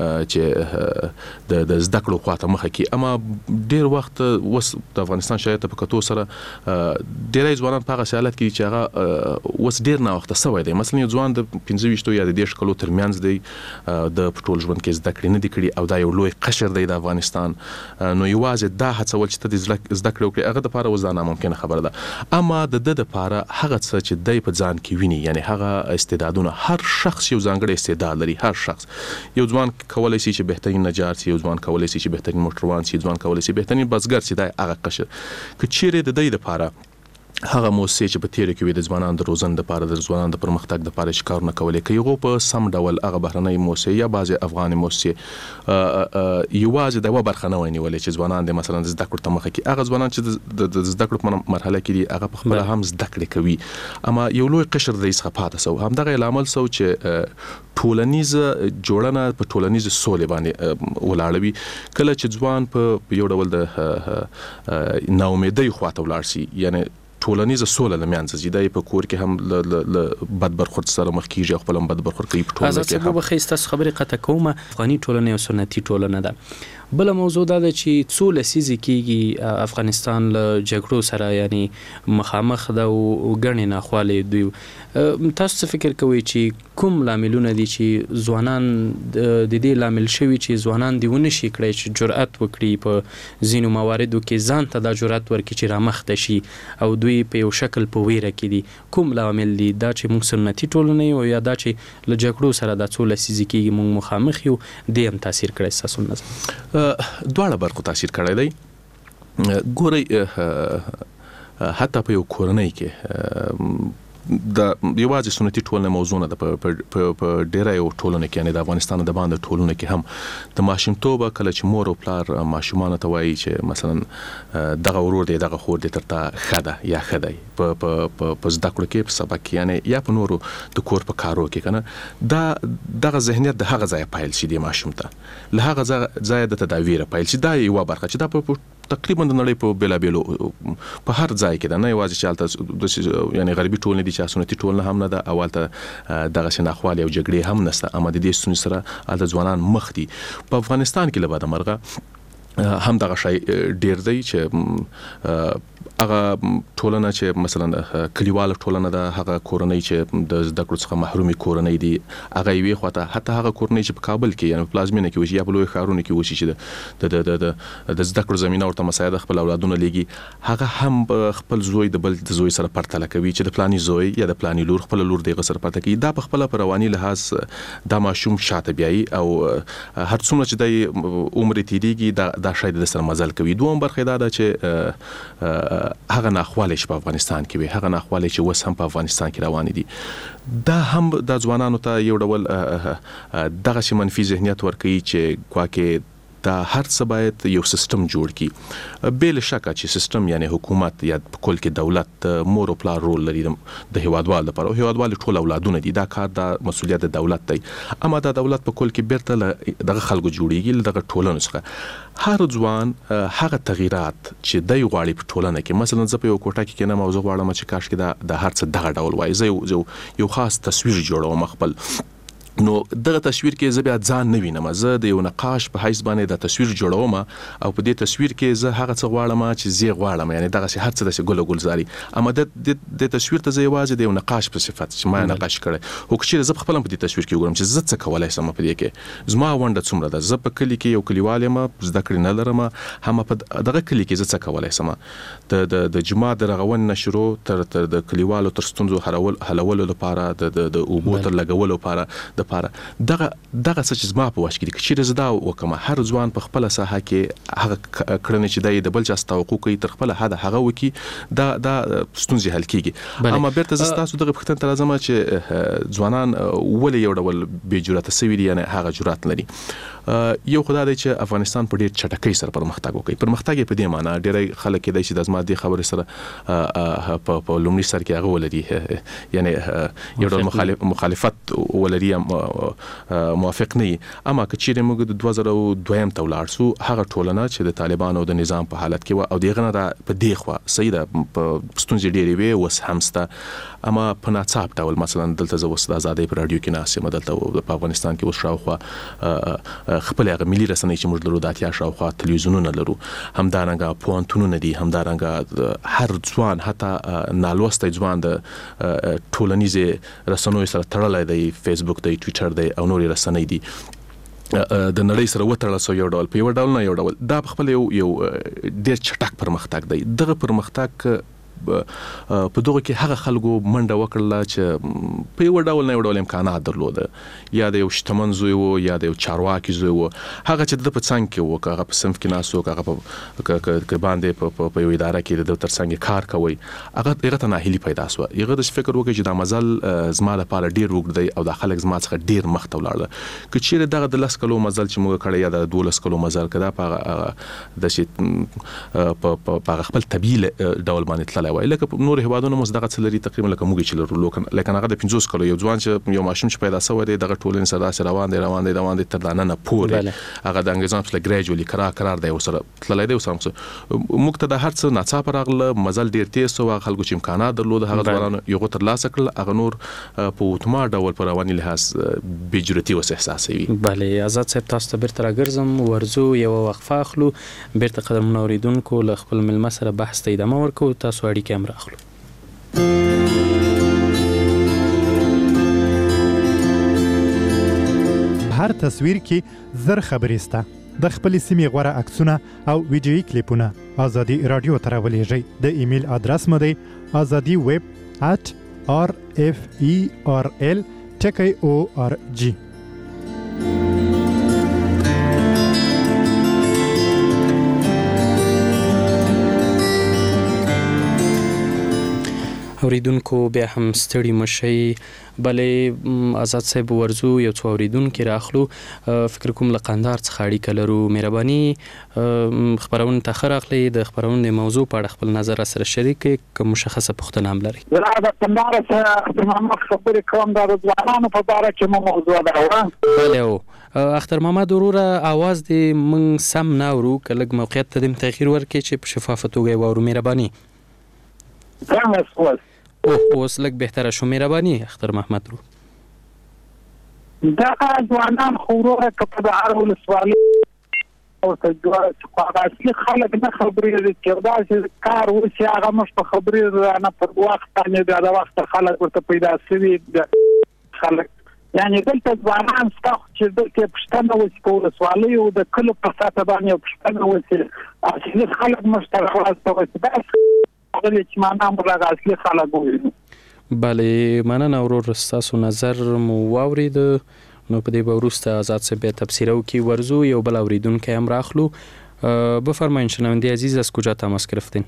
چې د زده کړو خواته مخه کې، اما ډیر وخت وس د افغانستان شرایط په کتو سره ډیری ځوانان په هغه حالت کې چې هغه وس ډیر نه وخت سوی دی. مثلا یو ځوان د 15 یا د 10 کلو ترمنځ دی، د ټول ژوند کې زده کړې نه دي کړي او دا یو لوی قشر دی د افغانستان. نو یوازې دا هڅول چې ته زده کړې وکړې هغه د لپاره اوس دا ناممکنه خبره ده، اما د د لپاره هغه څه چې دی په ځان کې ویني، یعنی هغه استعدادونه، هر شخص یو ځانګړی استعداد لري. هر شخص، یو ځوان کولای شي چې بهترین نجار شي، یو ځوان کولای شي چې بهترین موټروان شي، ځوان کولای شي بهترین بزګر شي. دا هغه قشر که چیرې د دې لپاره هغه موسسې چې په تیر کې وي د ځوانانو د روزنې لپاره، د ځوانانو د پرمختګ لپاره کارونه کولای کوي، هغه په سم ډول هغه بهرنۍ موسسې یا بعضې افغاني موسسې یوازې د یوه برخه نه وای نیولې چې ځوانان د مثلا د زده کړو ته مخه کړي. هغه ځوانان چې د زده کړو په مرحله کې دي هغه په خپله هم زده کړې کوي، اما یو لوی قشر د څخه پاتې سو. همدغه لامل سو چې ټولنیزه جوړنه په ټولنیزه سولې باندې ولاړوي. کله چې ځوان په یو ډول د ناامیدۍ خواته ولاړ شي، یعنی ټولنیزه سوله لمنځه ځي، دا په کور کې هم له بد برخورد سره مخ کیږي، خپل هم بد برخورد کوي په ټولنه کې. هم بخښ تاسو خبرې قطع کوم، افغاني ټولنه او سنتي ټولنه ده. بل موضوع دا ده چې څو لسیزې کېږي افغانستان له جګړو سره یعنی مخامخ ده او ګڼې ناخوالې دوی. تاسو څه فکر کوئ چې کوم لاملونه دي چې ځوانان د دې لامل شوي چې ځوانان دې ونه شي کړی چې جرأت وکړي په ځینو مواردو کې ځان ته دا جرأت ورکړي چې رامخته شي او دوی په یو شکل په ویره کې دي؟ کوم لامل دي؟ دا چې موږ سنتي ټولنه یو یا دا چې له جګړو سره دا څو لسیزې کېږي موږ مخامخ یو، دې هم تاثیر کړی ستاسو نظر؟ دواړه برخو تاثیر کړی دی. ګورئ حتی په یو کورنۍ کې د یوازې سنتي ټولنه موضوع نه ده، په ډیره یو ټولنه کې، یعنی د افغانستان د باندې ټولنه کې هم د ماشومتوبه کله چې مور او پلار ماشومانو ته وایي چې مثلا دغه ورور دی، دغه خور دی، تر تا ښه ده یا ښه دی په زده کړو کې، په سبق کې، یعنی یا په نورو د کور په کارو کې، کنه دغه ذهنیت د هغه ځای پیل شي د ماشوم ته، له هغه ځای د تداویره پیل شي. دا یوه برخه چې دا په تقریبا د نړۍ په بیلابیلو په هر ځای کې ده، نه یوازې چې هلته یعنی غربي ټولنې دي چې سنتي ټولنه هم نه ده او هلته دغسې ناخوالې او جګړې هم نشته، اما د دې ستونزې سره هلته ځوانان مخ دي. په افغانستان کې لباده مرغه هم دغه شی ډیر دی چې هغه ټولنه چې مثلا کلیواله ټولنه ده، هغه کورنۍ چې د زده کړو څخه محرومي کورنۍ دي، هغه وی خواته حتی هغه کورنۍ چې په کابل کې یعنی پلازمینه کې وشي یا په لوی ښارونو کې وشي چې د زده کړو زمينه ورته مساعده خپل اولادونه لګي، هغه هم خپل زوی د بل د زوی سره پرتله کوي چې د پلاني زوی یا د پلاني لور خپل لور دغه سره پرتله کوي. دا په خپل رواني لحاظ دا ماشوم شاته بیاي او هر څومره چې د عمر تیریږي دا شاید د سره مزل کوي. دوم برخه دا ده چې هغه ناخواله چې په افغانستان کې وي، هغه ناخواله چې وس هم په افغانستان کې روان دي، دا هم د ځوانانو ته یو ډول دغه شي منفي ذهنیت ورکوي چې کواکه دا هر څه باید یو سیستم جوړ کی. بل شک چې سیستم یعنی حکومت یا کول کې دولت مور او پلار رول لري د هیوادوال لپاره، او هیوادوال ټول اولادونه دي، دا کار د مسولیت د دولت دی. اما دا دولت په کول کې بیرته دغه خلکو جوړیږي، دغه ټولنه څخه هر ځوان هغه تغیرات چې دای غواړي په ټولنه کې، مثلا زه په یو کوټه کې نه موضوع غواړم چې کاش کې دا هر څه دغه ډول وای، زه یو خاص تصویر جوړوم خپل، نو دغه تصویر کې زه بیا ځان نه وینم، زه د یو نقاش په حیث باندې د تصویر جوړوم او په دې تصویر کې زه هغه څه غواړم چې زه غواړم، یعنی دغه هر څه د ګل ګلزاري، اما د تصویر ته زه یوازې د یو نقاش په صفت چې ما نقاش کړی، خو چې زه خپل په دې تصویر کې وګورم چې زه څه کولای شم په دې کې، زما ونده څومره ده، زه په کلی کې یو کلیوال یم، زده کړې نه لرم، هم په دغه کلی کې زه څه کولای شم، د جماعت د رغون نشرو تر د کلیوالو تر ستونزو حلولو لپاره د اوبو تر لګولو لپاره دغه څه چې زما په واش کې چې زدا وکم، هر ځوان په خپل ساحه کې هغه کړنې چې د بل چا توقع کوي تر خپل هغه وکي، دا ستونزې حل کیږي. اما بیرته زستاسو دغه پختن تر ازمه چې ځوانان ولې یو ډول بے جرأت سوي دي، یعنی هغه جرأت لري. یو خدای دی چې افغانستان په ډیر چټکۍ سره پرمختګ وکړي. پرمختګ په دې معنی ډیری خلک دی چې د ازما دي خبره سره په لومړي سر کې هغه ولري، یعنی یو ډول مخالفت ولري، موافق نه. اما که چیرې موږ د 2002 ته ولاړ سو، هغه ټولنه چې د طالبانو د نظام په حالت کې و او دغه نه په دی خو سیده په ستونزې ډېرې وي وس همسته، اما په ناڅاپ ډول مثلا دلته زه وس د آزادۍ پر رادیو کې ناسم، دلته په افغانستان کې وس شاوخوا خپل هغه ملي رسنۍ چې موږ لرو د اتیا شاوخوا تلویزیونونه لرو، همدارنګه پوهنتونونه دي، همدارنګه هر ځوان حتی نالوستی ځوان د ټولنیزې رسنیو سره تړلی دی، فیسبوک دی، ټویټر دی او نورې رسنۍ دي، د نړۍ سره وتړل سو یو ډول په یو ډول نه یو ډول. دا په خپل یو ډیر چټک پرمختګ دی. دغه پرمختګ په دغه کې هغه خلکو منډه وکړه چې په یو ډول نه یو ډول امکانات درلوده، یا د یو شتمن زوی وو یا د یو چارواکي زوی وو، هغه چې د په څنګ کې وو، هغه په صنف کې ناسو، هغه په باندې په یو اداره کې د تر څنګ کار کوي، هغه ته ناهیلي پیدا سو. هغه د فکر وکړي چې دا مزل زما لپاره ډیر وګړ دی او د خلک زما څخه ډیر مخ ته ولاړل. که چیرې دغه د 10 کلو مزل چې موږ کړی یا د 12 کلو مزل کړه په د شي په خپل طبيعي ډول باندې تللی وای، لکه نور هیوادونو مو دغه څلري تقریبا لکه موږ چې لرو، لکه هغه د 50 کلو یو ځوان چې یو ماشوم چې پیدا شوی دی دغه ټولنې سره روان دي تر دانه نه پورې، هغه د انګریزانو په ګریجوالي قرار دی وسره تللی دی. وسره موږ ته د هر څه ناڅاپه راغله، مزل ډیر تیز سو، خلکو چې امکانات درلود هغه ځوانانو یو تر لاسه کړل، هغه نور په اتومات ډول پر رواني لحاظ بې جرأتي وس احساسوي. بله، آزاد صاحب تاسو ته بیرته راګرځم، ورزو یو وقفه اخلو، بیرته قدرمن اوریدونکو له خپل ملمه سره بحث ته ادامه ورکو، تاسو اړیکې هم راخلو. هر تصویر کې زر خبرې سته. د خپل سیمې غوره عکسونه او ویډیویي کلیپونه ازادي رادیو ته راولېږئ. د ایمیل ادرس مو دی azadiweb@referl.org. اوریدونکو بیا هم ستړي مشي. بلې آزاد صاحب ورزو یو څو اوریدونکو راخلو، فکر کوم لقندار څخه اړیکه لرو. مهرباني خبرونه ته خراخلي د خبرونه موضوع په اړه خپل نظر سره شریک کړئ، کوم مشخصه پوښتنه هم لري. زه د کندهار څخه محمد خبرې کوم د ځوانانو په اړه چې مو موضوع ده. بله اختر محمد وروره، आवाज دې موږ سم نه اورو، کله موقعیت ته د تغییر ورکړي چې په شفافه توګه وورو. مهرباني اوس لږ بهتره شو. مهرباني اختر محمد رو دا ځوانان خوروه کپه د هر ولسوالۍ او ته اصلي خلک نه خبرې کېدا چې کار وشي هغه مش په خبرې نه په وخت باندې د وخت خلک ورته پیدا شوي خلک یعنی دلته ځوانان ستاسو چې دلته پښتنه وسی په ولسوالۍ او د کلو په ساته باندې پښتنه وسی اصلي خلک مشترک راځي دا غوښتل چې معنا موږ اصلي خلک وینو. بله مننه ورور ستاسو نظر مو واورید. نو په دې وروسته آزاد صاحب به تفسیر وکي ورزو یو بل اوریدونکو هم راخلو. بفرمایید شنونده عزیز از کجا تماس گرفتین؟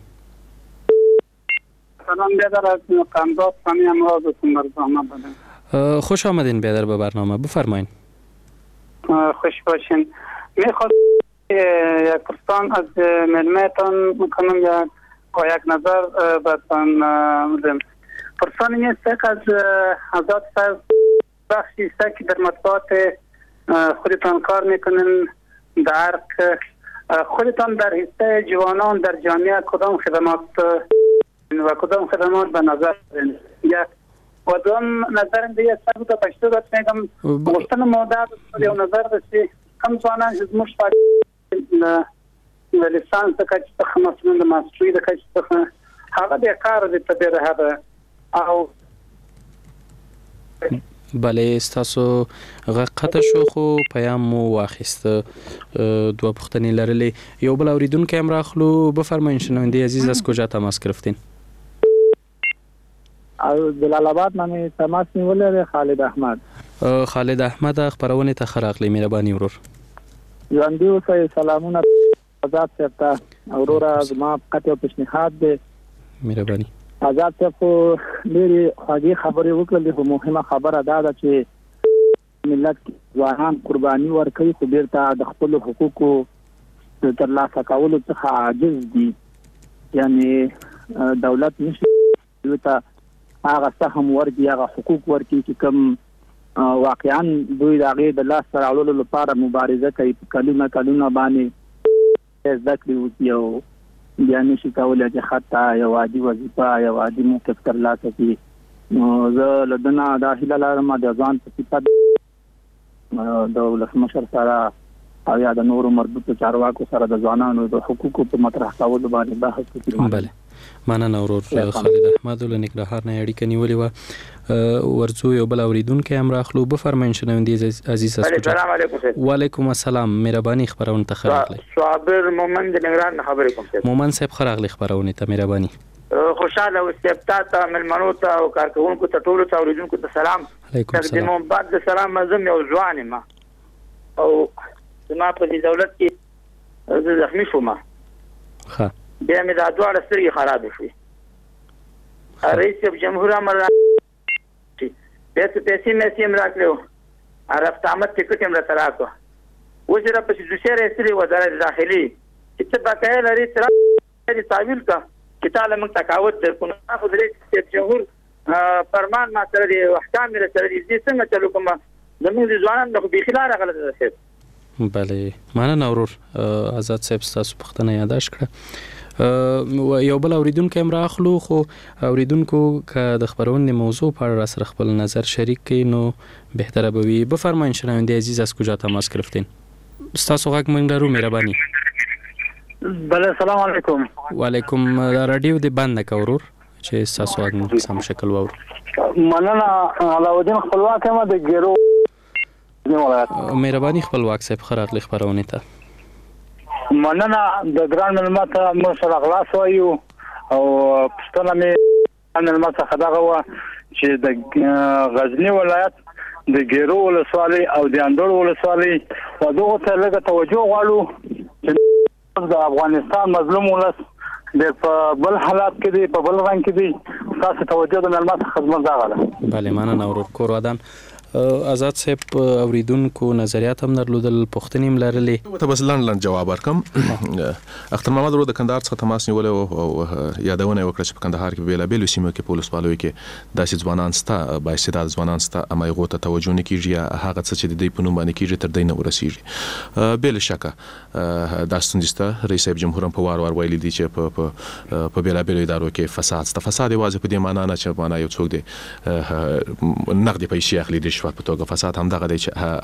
سلام بیادر از قنداز سامی امراض برنامه بدن. خوش آمدین بیادر به برنامه. بفرمایید. خوش باشین. میخواد یک پرسان از ملمتان میکنم یک نظر بتان بدم. پرسان این است که از آزاد صاحب بخشی است که در مطبوعات خودتان کار میکنن در خودتان در حصه جوانان در جامعه کدام خدمات و کدام خدمات به نظر دارین؟ یک و دوم نظرم دیگه سر بود پشتو داد میگم گفتن مادر یا نظر داشتی کم جوانان زموش لیسانس که چطخ مثلا ماستری که چطخ هغه د کار د تبره هغه او بله ستاسو غقته شو خو پیام مو واخیسته. دوه پوښتنې لرلې. یو بل اوریدونکو هم راخلو. بفرمایئ شنونده عزیز از کجا تماس گرفتین؟ از جلال آباد من تماس نیولې خالد احمد. خالد احمد خبرونه ته خراغلی مهرباني ورور. ژوندي اوسئ. سلامونه آزاد صاحب ته. اورور زما فقط یو پیشنهاد دی. مهرباني. آزاد صاحب ډېرې خوږې خبرې وکړلې خو مهمه خبره دا ده چې ملت ځوانان قرباني ورکوي خو بیرته د خپلو حقوقو د ترلاسه کولو څخه عاجز دي. یعنې دولت نشي دوی ته هغه سهم ورکړي هغه حقوق ورکړي چې کوم واقعا دوی د هغې د لاسته راوړلو لپاره مبارزه کوي په کلونه باندې زده کړې وکړي او بیا نشي کولی چې حتی یو عادي وظیفه یو عادي موقف ترلاسه کړي. نو زه له ده نه دا هیله لرم د ځان په صفت د ولسمشر سره او یا د نورو مربوطو چارواکو سره د ځوانانو د حقوقو په مطرح کولو باندې بحث وکړي. بله مننه ورور خالد احمد له ننګرهار نه اړیکه نیولې وه. ورځو یو بل اوریدونکی هم راخلو. بفرمایئ شنونده عزیز از کجا؟ سلام علیکم. وعلیکم السلام. مهرباني خبرونه ته خراغلی. صابر مومن د ننګرهار نه خبرې کوم. مومن صاحب خراغلی خبرونه ته مهرباني. خوشاله او استفتاء ته ملمنو ته او کارکونکو ته ټولو ته اوریدونکو ته سلام. علیکم السلام. تقدیم بعد د سلام مزم یو ځوان ما او زما په دې دولت کې زخمی شوم. ښه بیا مې دا دواړه سترګې خراب شوې. رئیس جمهور امر بیا څه پیسې مې سیم راکړو. رفت آمد ټکټ هم راته راکړو. اوس یې راپسې دوسیه رئیس وزارت داخلي چې څه بقایه لري څه تعویل کا چې تعالی موږ تقاوت درکو. خو د رئیس جمهور فرمان ما سره دی احکام مې سره دي څنګه چلو کوم زموږ د ځوانانو خو بېخي لاره غلطه ده. بله مننه ورور. آزاد صاحب ستاسو پوښتنه یاداش کړه. یو بل اوریدونکو هم راخلو خو اوریدونکو که د خبرونې موضوع په اړه سره خپل نظر شریک کړي نو بهتره به وي. بفرمایئ شنونده عزیز از کجا تماس گرفتین؟ ستاسو غږ موږ لرو مهرباني. بله سلام علیکم. وعلیکم. رادیو دې بند نکړه ورور چې ستاسو غږ موږ سم شکل واورو. مننه علاودین خپلواک یم د ګیرو مهرباني خپلواک صاحب خراغلی خبرونه ته. مننه د ګران ملمت موږ سره خلاص وایو او پښتنه مې ګران ملمت څخه دغه وه چې د غزنی ولایت د ګیرو ولسوالۍ او د اندړ ولسوالۍ و دغو ته لږه توجه غواړو چې د افغانستان مظلوم ولس د په بل حالات کې دی په بل رنګ کې دی. تاسو توجه د ملمت خدمت دغه ده. بله مننه ورور کور ودان. آزاد صاحب اوریدونکو نظریات هم درلودل پوښتنې هم لرلې. ته بس لنډ جواب ورکم. اختر محمد ورو د کندهار څخه تماس نیولی او یادونه یې وکړه چې په کندهار کې په بېلابېلو سیمو کې په ولسوالیو کې داسې ځوانان شته بااستعداده ځوانان شته اما هغو ته توجه نه کېږي یا هغه څه چې د دوی په نوم باندې کېږي تر دوی نه ورسېږي. بې له شکه دا ستونزې شته. رئیس صاحب جمهور هم په وار ویلي دي چې په بېلابېلو ادارو کې فساد شته. فساد یوازې په دې معنا نه چې معنا یو څوک دی نغدې پیسې اخلي رشوت رشوت په توګه فساد هم دغه دی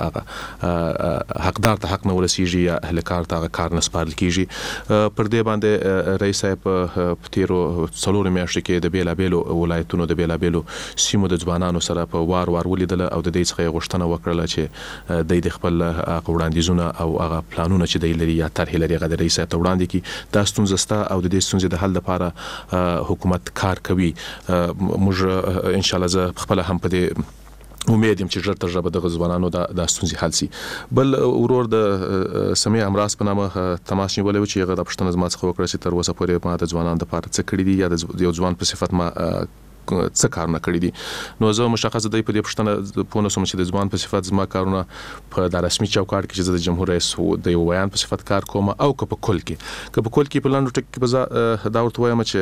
چې حقدار ته حق نه ورسیږي یا اهل کار ته کار نه سپارل کیږي. پر دې باندې رئیس صاحب په تیرو 4 میاشتو کې د بیلابیلو ولایتونو د بیلابیلو سیمو د ځوانانو سره په وار ولیدل او د دې څخه غوښتنه وکړه چې د خپل وړاندیزونه او هغه پلانونه چې د لري یا طرح لري غو رئیس ته وړاندې کی دا ستونزه ستا او د دې ستونزې د حل لپاره حکومت کار کوي. موږ ان شاء الله زه خپل هم په دې امید يم چې ژر تر ژبه د ځوانانو د ستونزې حل شي. بل ورور د سمیع امراض په نامه تماس نیولې و چې هغه د پښتنو زما څخه وکړه چې تر اوسه پورې ما د ځوانانو د پاره څه کړی دي یا د یو ځوان په صفت ما څه کار نه کړی دي. نو زه مشخص دی په دې پښتنه په نوسم چې د ځوان په صفت زما کارونه په د رسمي چوکاټ کې چې د جمهور رئیس د یو بیان په صفت کار کوم او که په کل کې په لاندو ټک کې دا ورته وایم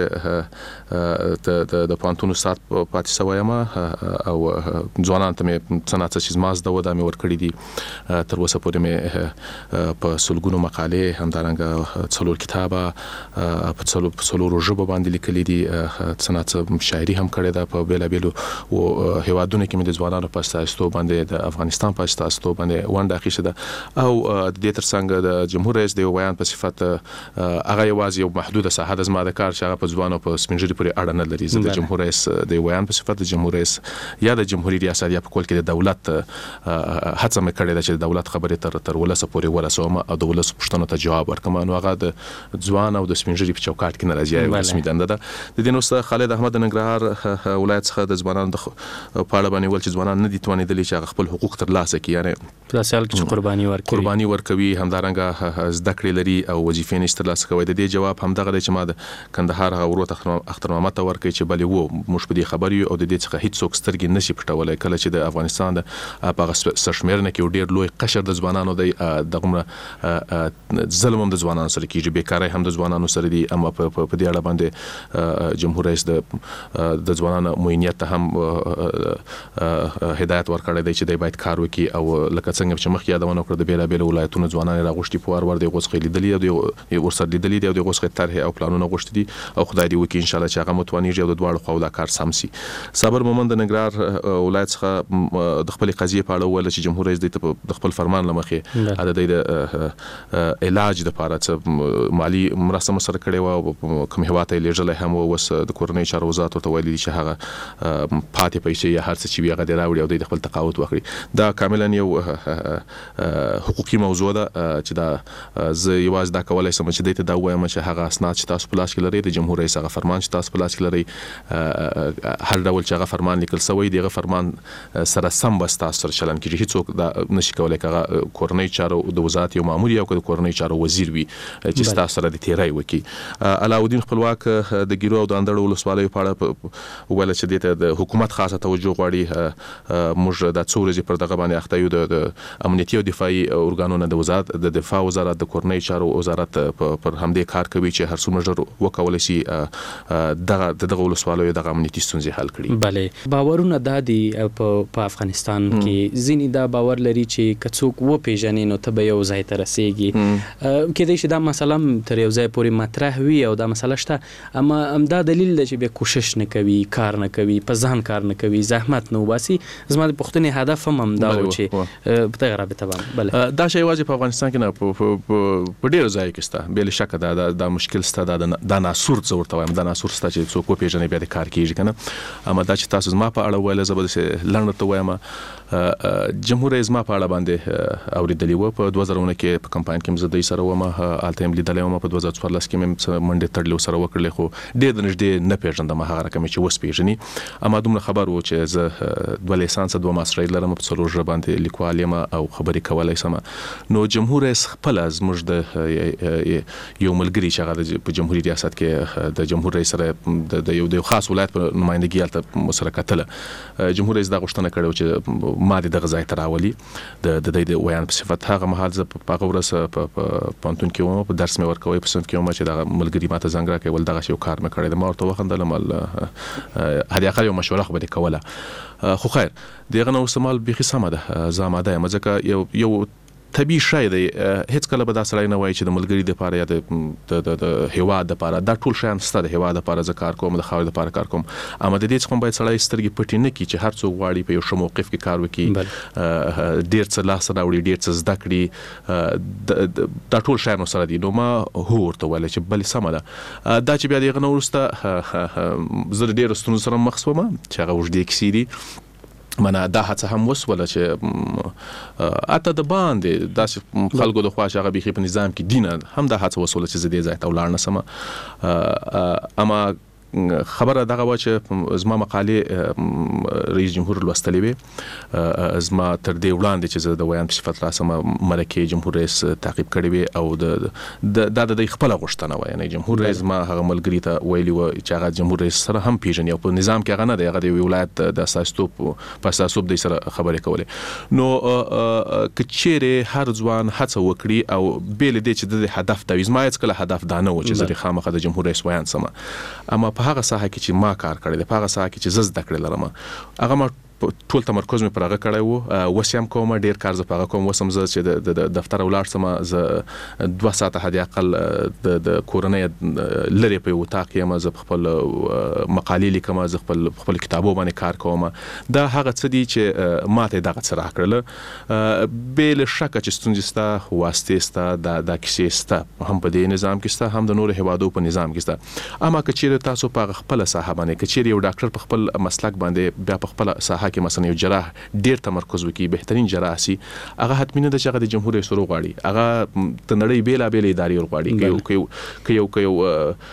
چې د پانتون استاد پاتې سوایم او ځوانان ته مې څنګه چې زما زده و دا مې ور کړی دي. تر اوسه پورې مې په سلګونو مقالې همدارنګه څلور کتابه په څلورو ژبو باندې لیکلي دي. څنګه شاعري هم کړی دا په بیلابیلو او هیوادونو کې مې د ځوانانو په استازیتوب باندې د افغانستان په استازیتوب باندې ونډه اخیسته ده او د دې ترڅنګ د جمهور رئیس د بیان په صفت هغه یوازې یو محدوده ساحه د زما د کار چې هغه په ځوانو په سپینجری پورې اړه نه لري. د جمهور رئیس د بیان په صفت د جمهور رئیس یا د جمهوریت ریاست یا په کول کې د دولت هڅه مې کړې ده چې د دولت خبرې تر ولسه پورې ورسوم او د ولس پوښتنو ته جواب ورکړم. نو هغه د ځوان او د سپینجری په چوکاټ کې نه راځي رسمي دنده ده. د دې نو خالد احمد ننګرهار ولایت څخه د ځوانانو د پاړه باندې ول چې ځوانان نه دي توانیدلی چې خپل حقوق ترلاسه کړي یعنی په سیال کې قرباني ورکوي همدارنګه زده کړې لري او وظیفې نشته ترلاسه کوي. د دې جواب هم دغه دی چې ما د کندهار ورو اختر محمد ته ورکړي چې بلې وو موږ په دې خبر یو او د دې څخه هیڅ څوک سترګې نشي پټولای کله چې د افغانستان د هغه سرشمېرنه کې ډېر لوی قشر د ځوانانو دی دغه ظلم هم د ځوانانو سره کیږي بیکارۍ هم د ځوانانو سره دي. اما په دې اړه باندې جمهور رئیس د ځوانانو موینیت ته هم هدایت ورکړی دی چې دوی باید کار وکړي او لکه څنګه چې مخکې یادونه وکړه د بیلابیلو ولایتونو ځوانان راغوښتي په وار د غوښخې لیدلې او ورسره لیدلې دي او د غوښخې طرح او پلانونه غوښتي دي او خدای دې وکړي ان شاء الله چې هغه متوانیږي او د دواړو خواو دا کار سم شي. صابر مومند د ننګرهار ولایت څخه د خپل قضیې په اړه ویل چې جمهور رئیس د خپل فرمان لمخې د علاج لپاره مالی مرسته سره کړې و کوم هواته لیږل هم وس د کورنۍ چارو وزارت ته ویلي چې هغه پاتې پیسې یا هر څه چې هغه د راوړي او د خپل تقاعد وکړي. دا کاملا یو حقوقي موضوع ده چې دا زه یوازې دا کولای سم چې دته دا وایم چې هغه اسناد چې تاسو په لاس کې لري د جمهور رئیس هغه فرمان چې تاسو په لاس کې لري هر ډول چې هغه فرمان لیکل شوی دی هغه فرمان سره سم بس تاسو سره چلن کیږي. هیڅوک دا نشي کولای هغه کورنۍ چارو د وزارت یو مامور یا د کورنۍ چارو وزیر وي چې تاسو سره د تیرای وکي. علاودین خپلواک د ګیرو او د اندړو ولسوالۍ په اړه ویل چې دته د حکومت خاصه توجه غواړي. موږ د څورځي پر دغه باندې اخته یو د امنیتي او دفاعي ارګانونو د وزارت د دفاع وزارت د کورنۍ چارو وزارت پر همدې کار کوي چې هر څومره ژر وکولای شي دغه ولسوالۍ دغه امنیتي ستونزې حل کړي. بله باورونه د دې په افغانستان کې ځینې دا باور لري چې کڅوک و پیژنې نو ته به یو ځای ته رسیږي کېدای شي دا مسله تر یو ځای پورې مطرح وي او دا مسله شته اما همدا دلیل دی چې به کوشش نه کوي کار نه کوي په ځان کار نه کوي زحمت نه وباسي. زما د پښتنې هدف هم دا و چې په دغه رابطه باندې دا شی واځي په افغانستان کې نه په ډیر ځای کې ستا بل شک دا مشکل ستا دا ناسور څه ورته وایم دا ناسور ستا چې څوک پیژنې بیا د کار کیږي کنه. اما دا چې تاسو زما په اړه ویل زبر لنډ ته وایم جمهور رئیس ما په اړه باندې اوریدلی و په 2000 کې په کمپاین کې مزدي سره و ما الته لیدلې و ما په 2014 کې مې منډه تړلو سره وکړلې خو ډېر د نږدې نه پیژندم هغه رقم چې وس پیژني. اما دومره خبر و چې زه د لیسانس 2 ماستر لرم په څلور ژبه باندې لیکوال یم او خبرې کولای سم. نو جمهور رئیس خپل از موږ د یو ملګری چې هغه په جمهوریت ریاست کې د جمهور رئیس سره د یو خاص ولایت په نمائندګي الته مشارکت له جمهور رئیس دا غوښتنه کړې چې ما دغه ځای ته راولي د ویان په صفت هغه مهال زه په غورس په پانتون کې وم په درس مې ورکوي په صنف کې وم چې دا ملګری ماته زنګ راکړي ول دغه شی کار مې کړی د ما ورته وخندل مل هدي اقل یو مشوره خو به کوله خو خیر دغه نو استعمال به سمه ده زماده مزه یو طبيعي شای دی. هیڅ کله به دا سړی نه وایي چې د ملګری د لپاره یا د هیواد د لپاره دا ټول شیان ستاسو د هیواد لپاره زه کار کوم، د خاورې لپاره کار کوم. اما د دې څخه باید سړی سترګې پټې نه کړي چې هر څوک غواړي په یو ښه موقف کې کار وکړي، ډیر څه لاس راوړي، ډیر څه زده کړي، دا ټول شیان سره دي. نو ما هو ورته ویل چې بلې سمه ده. دا چې بیا دغه نو وروسته زه ډیر ستونزو سره مخ شوم چې هغه وژدې کیسې دي. منه دا هڅه هم وسوله چې اته د باندې داسې خلکو د خوا چې هغه بيخي په نظام کې دینه هم دا هڅه وسوله چې زه دې ځای ته ولاړ نسم. اما خبره دغه و چې زما مقاله رئیس جمهور لوستلې وي، زما تر دې وړاندې چې زه د ویان په صفت راسم ملکه جمهور رئیس تعقیب کړی وي او د خپل غوښتنه و. یعنی جمهور رئیس ما هغه ملګری ته ویلی و چې هغه جمهور رئیس سره هم پیژني او په نظام کې هغه نه دی، هغه د ولایت د اساساتوب په اساسوب د سره خبرې کولې. نو کچېره هر ځوان هڅه وکړي او بیل دې چې د هدف د زما هیڅ کله هدف دا نه و چې زه خامخا د جمهور رئیس ویان سم. اما په هغه ساحه کې چې ما کار کړی دی، په هغه ساحه کې چې زه زده کړې لرم، هغه ما ټول تمرکز مې پر هغه کړی وو. وسیم کوم ډیر کار زه په هغه کوم. وسم زه چې د دفتر ولاړ سم، زه 2 ساعته حد اقل د کورنۍ لري په وطاق یم، زه خپل مقالې لیکم، زه خپل کتابو باندې کار کوم. دا هغه څه دي چې ماته دغه څه راکړل. بل شک چې ستونزې ستا واسطه ستا د کیسې ستا هم په دې نظام کې ستا، هم د نور هوادو په نظام کې ستا. اما کچېره تاسو په خپل ساحه باندې، کچېره یو ډاکټر په خپل مسلک باندې بیا په خپل ساحه کې مثلا یو جراح ډیر تمرکز وکړي، بهترین جراح سي، هغه حتمی نه د چې هغه د جمهور رئیس غواړي، هغه د نړۍ بیلابېل ادارې غواړي. که یو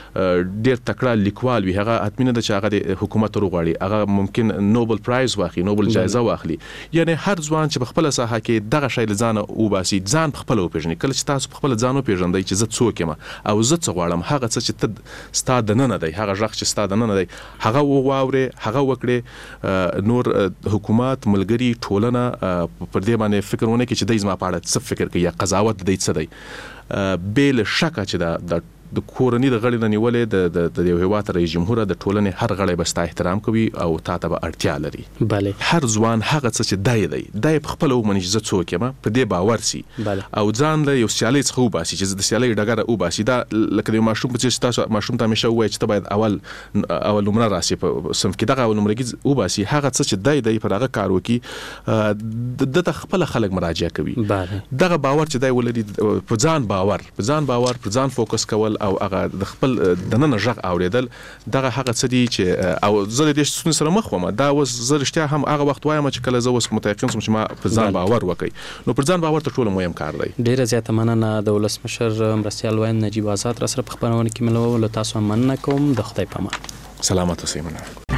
ډیر تکړه لیکوال وي، هغه حتمی نه د چې هغه د حکومت غواړي، هغه ممکن نوبل پرایز واخلي، نوبل جایزه واخلي. یعنی هر ځوان چې په خپل ساحه کې دغه شی لزانه او باسي، ځان په خپل وپیژني. کله چې تاسو په خپل ځان وپیژندئ چې زه څوک یم او زه څه غواړم، هغه څه چې ته ستا د نه دی، هغه ځخ چې ستا د نه دی، هغه وواوري، هغه وکړي. نور حکومت، ملګری، ټولنه پر دې باندې فکر ونه کوي چې د زما په اړه څه فکر کوي یا قضاوت د دې څه دی. بل شک چې د کورنۍ د غړي نه نیولې د یو هیواد رئیس جمهور د ټولنې هر غړی به ستا احترام کوي او تا ته به اړتیا لري. بله هر ځوان هغه څه چې دی په خپل ومني چې زه څوک یم، په دې باور سي او ځان له یو سیالي څخه وباسي چې د سیالي ډګر وباسي. دا لکه د ماشوم په څیر تاسو ماشوم ته همیشه وایي چې ته باید اول نمره راسي په صنف کې، دغه اول نمره کې وباسي. هغه څه چې دی پر هغه کار وکي، د خپل خلک مراجعه کوي. دغه باور چې دی ولري، په ځان باور پر ځان فوکس کول او هغه د خپل د نن ژغ اوریدل، دغه هغه څه دي چې او زه د دې سره مخ وم. دا اوس زه رښتیا هم هغه وخت وایم چې کله زه اوس متيقن سم چې ما په ځان باور وکړي. نو پر ځان باور ته ټول مهم کار دی. ډیره زیاته مننه د ولسمشر مرستیال وین نجیب آزاد را سره په خبرونه کې ملو. تاسو مننه کوم. د خدای په امان. سلامت اوسئ.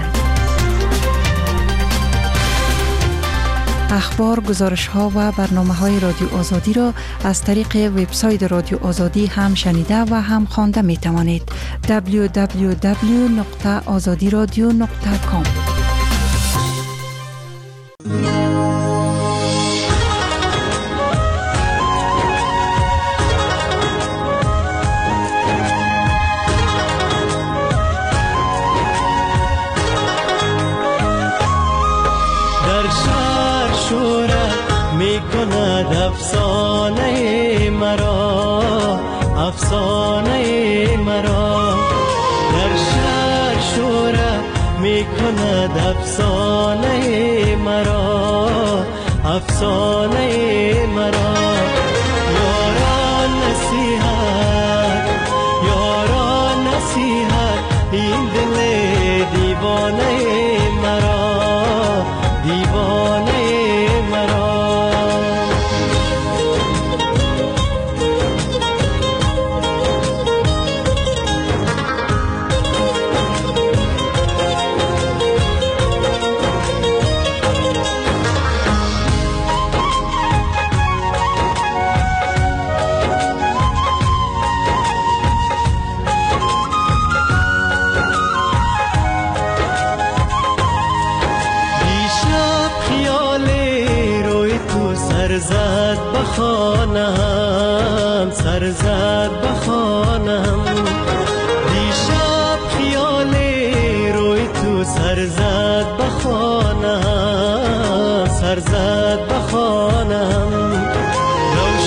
اخبار، گزارش ها و برنامه های رادیو آزادی را از طریق وبسایت رادیو آزادی هم شنیده و هم خوانده می توانید. www.azadiradio.com. افسانه مرا در شهر شورت می کند، افسانه مرا یاران نصیحت این دل دیوانه مرا سرزد بخانم دیشب خیال روی تو سرزد بخانم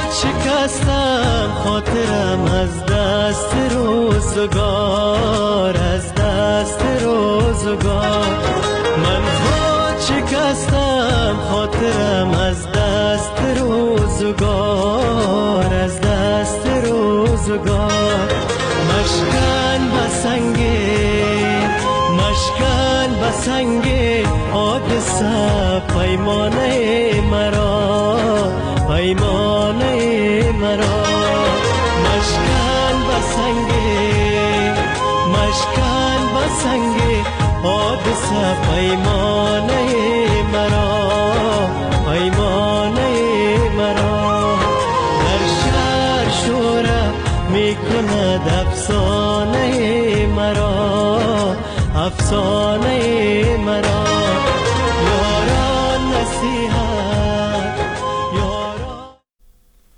شکستم خاطرم از دست روزگار، از دست روزگار. من خود شکستم خاطرم از دست روزگار، از دست روزگار. مشکن بسنگ حادثه پیمانه مرا، پیمانه مرا. مشکن بسنگ حادثه پیمانه مرا، پیمانه مرا. در شهر شوره میکند افسانه مرا، افسانه مرا.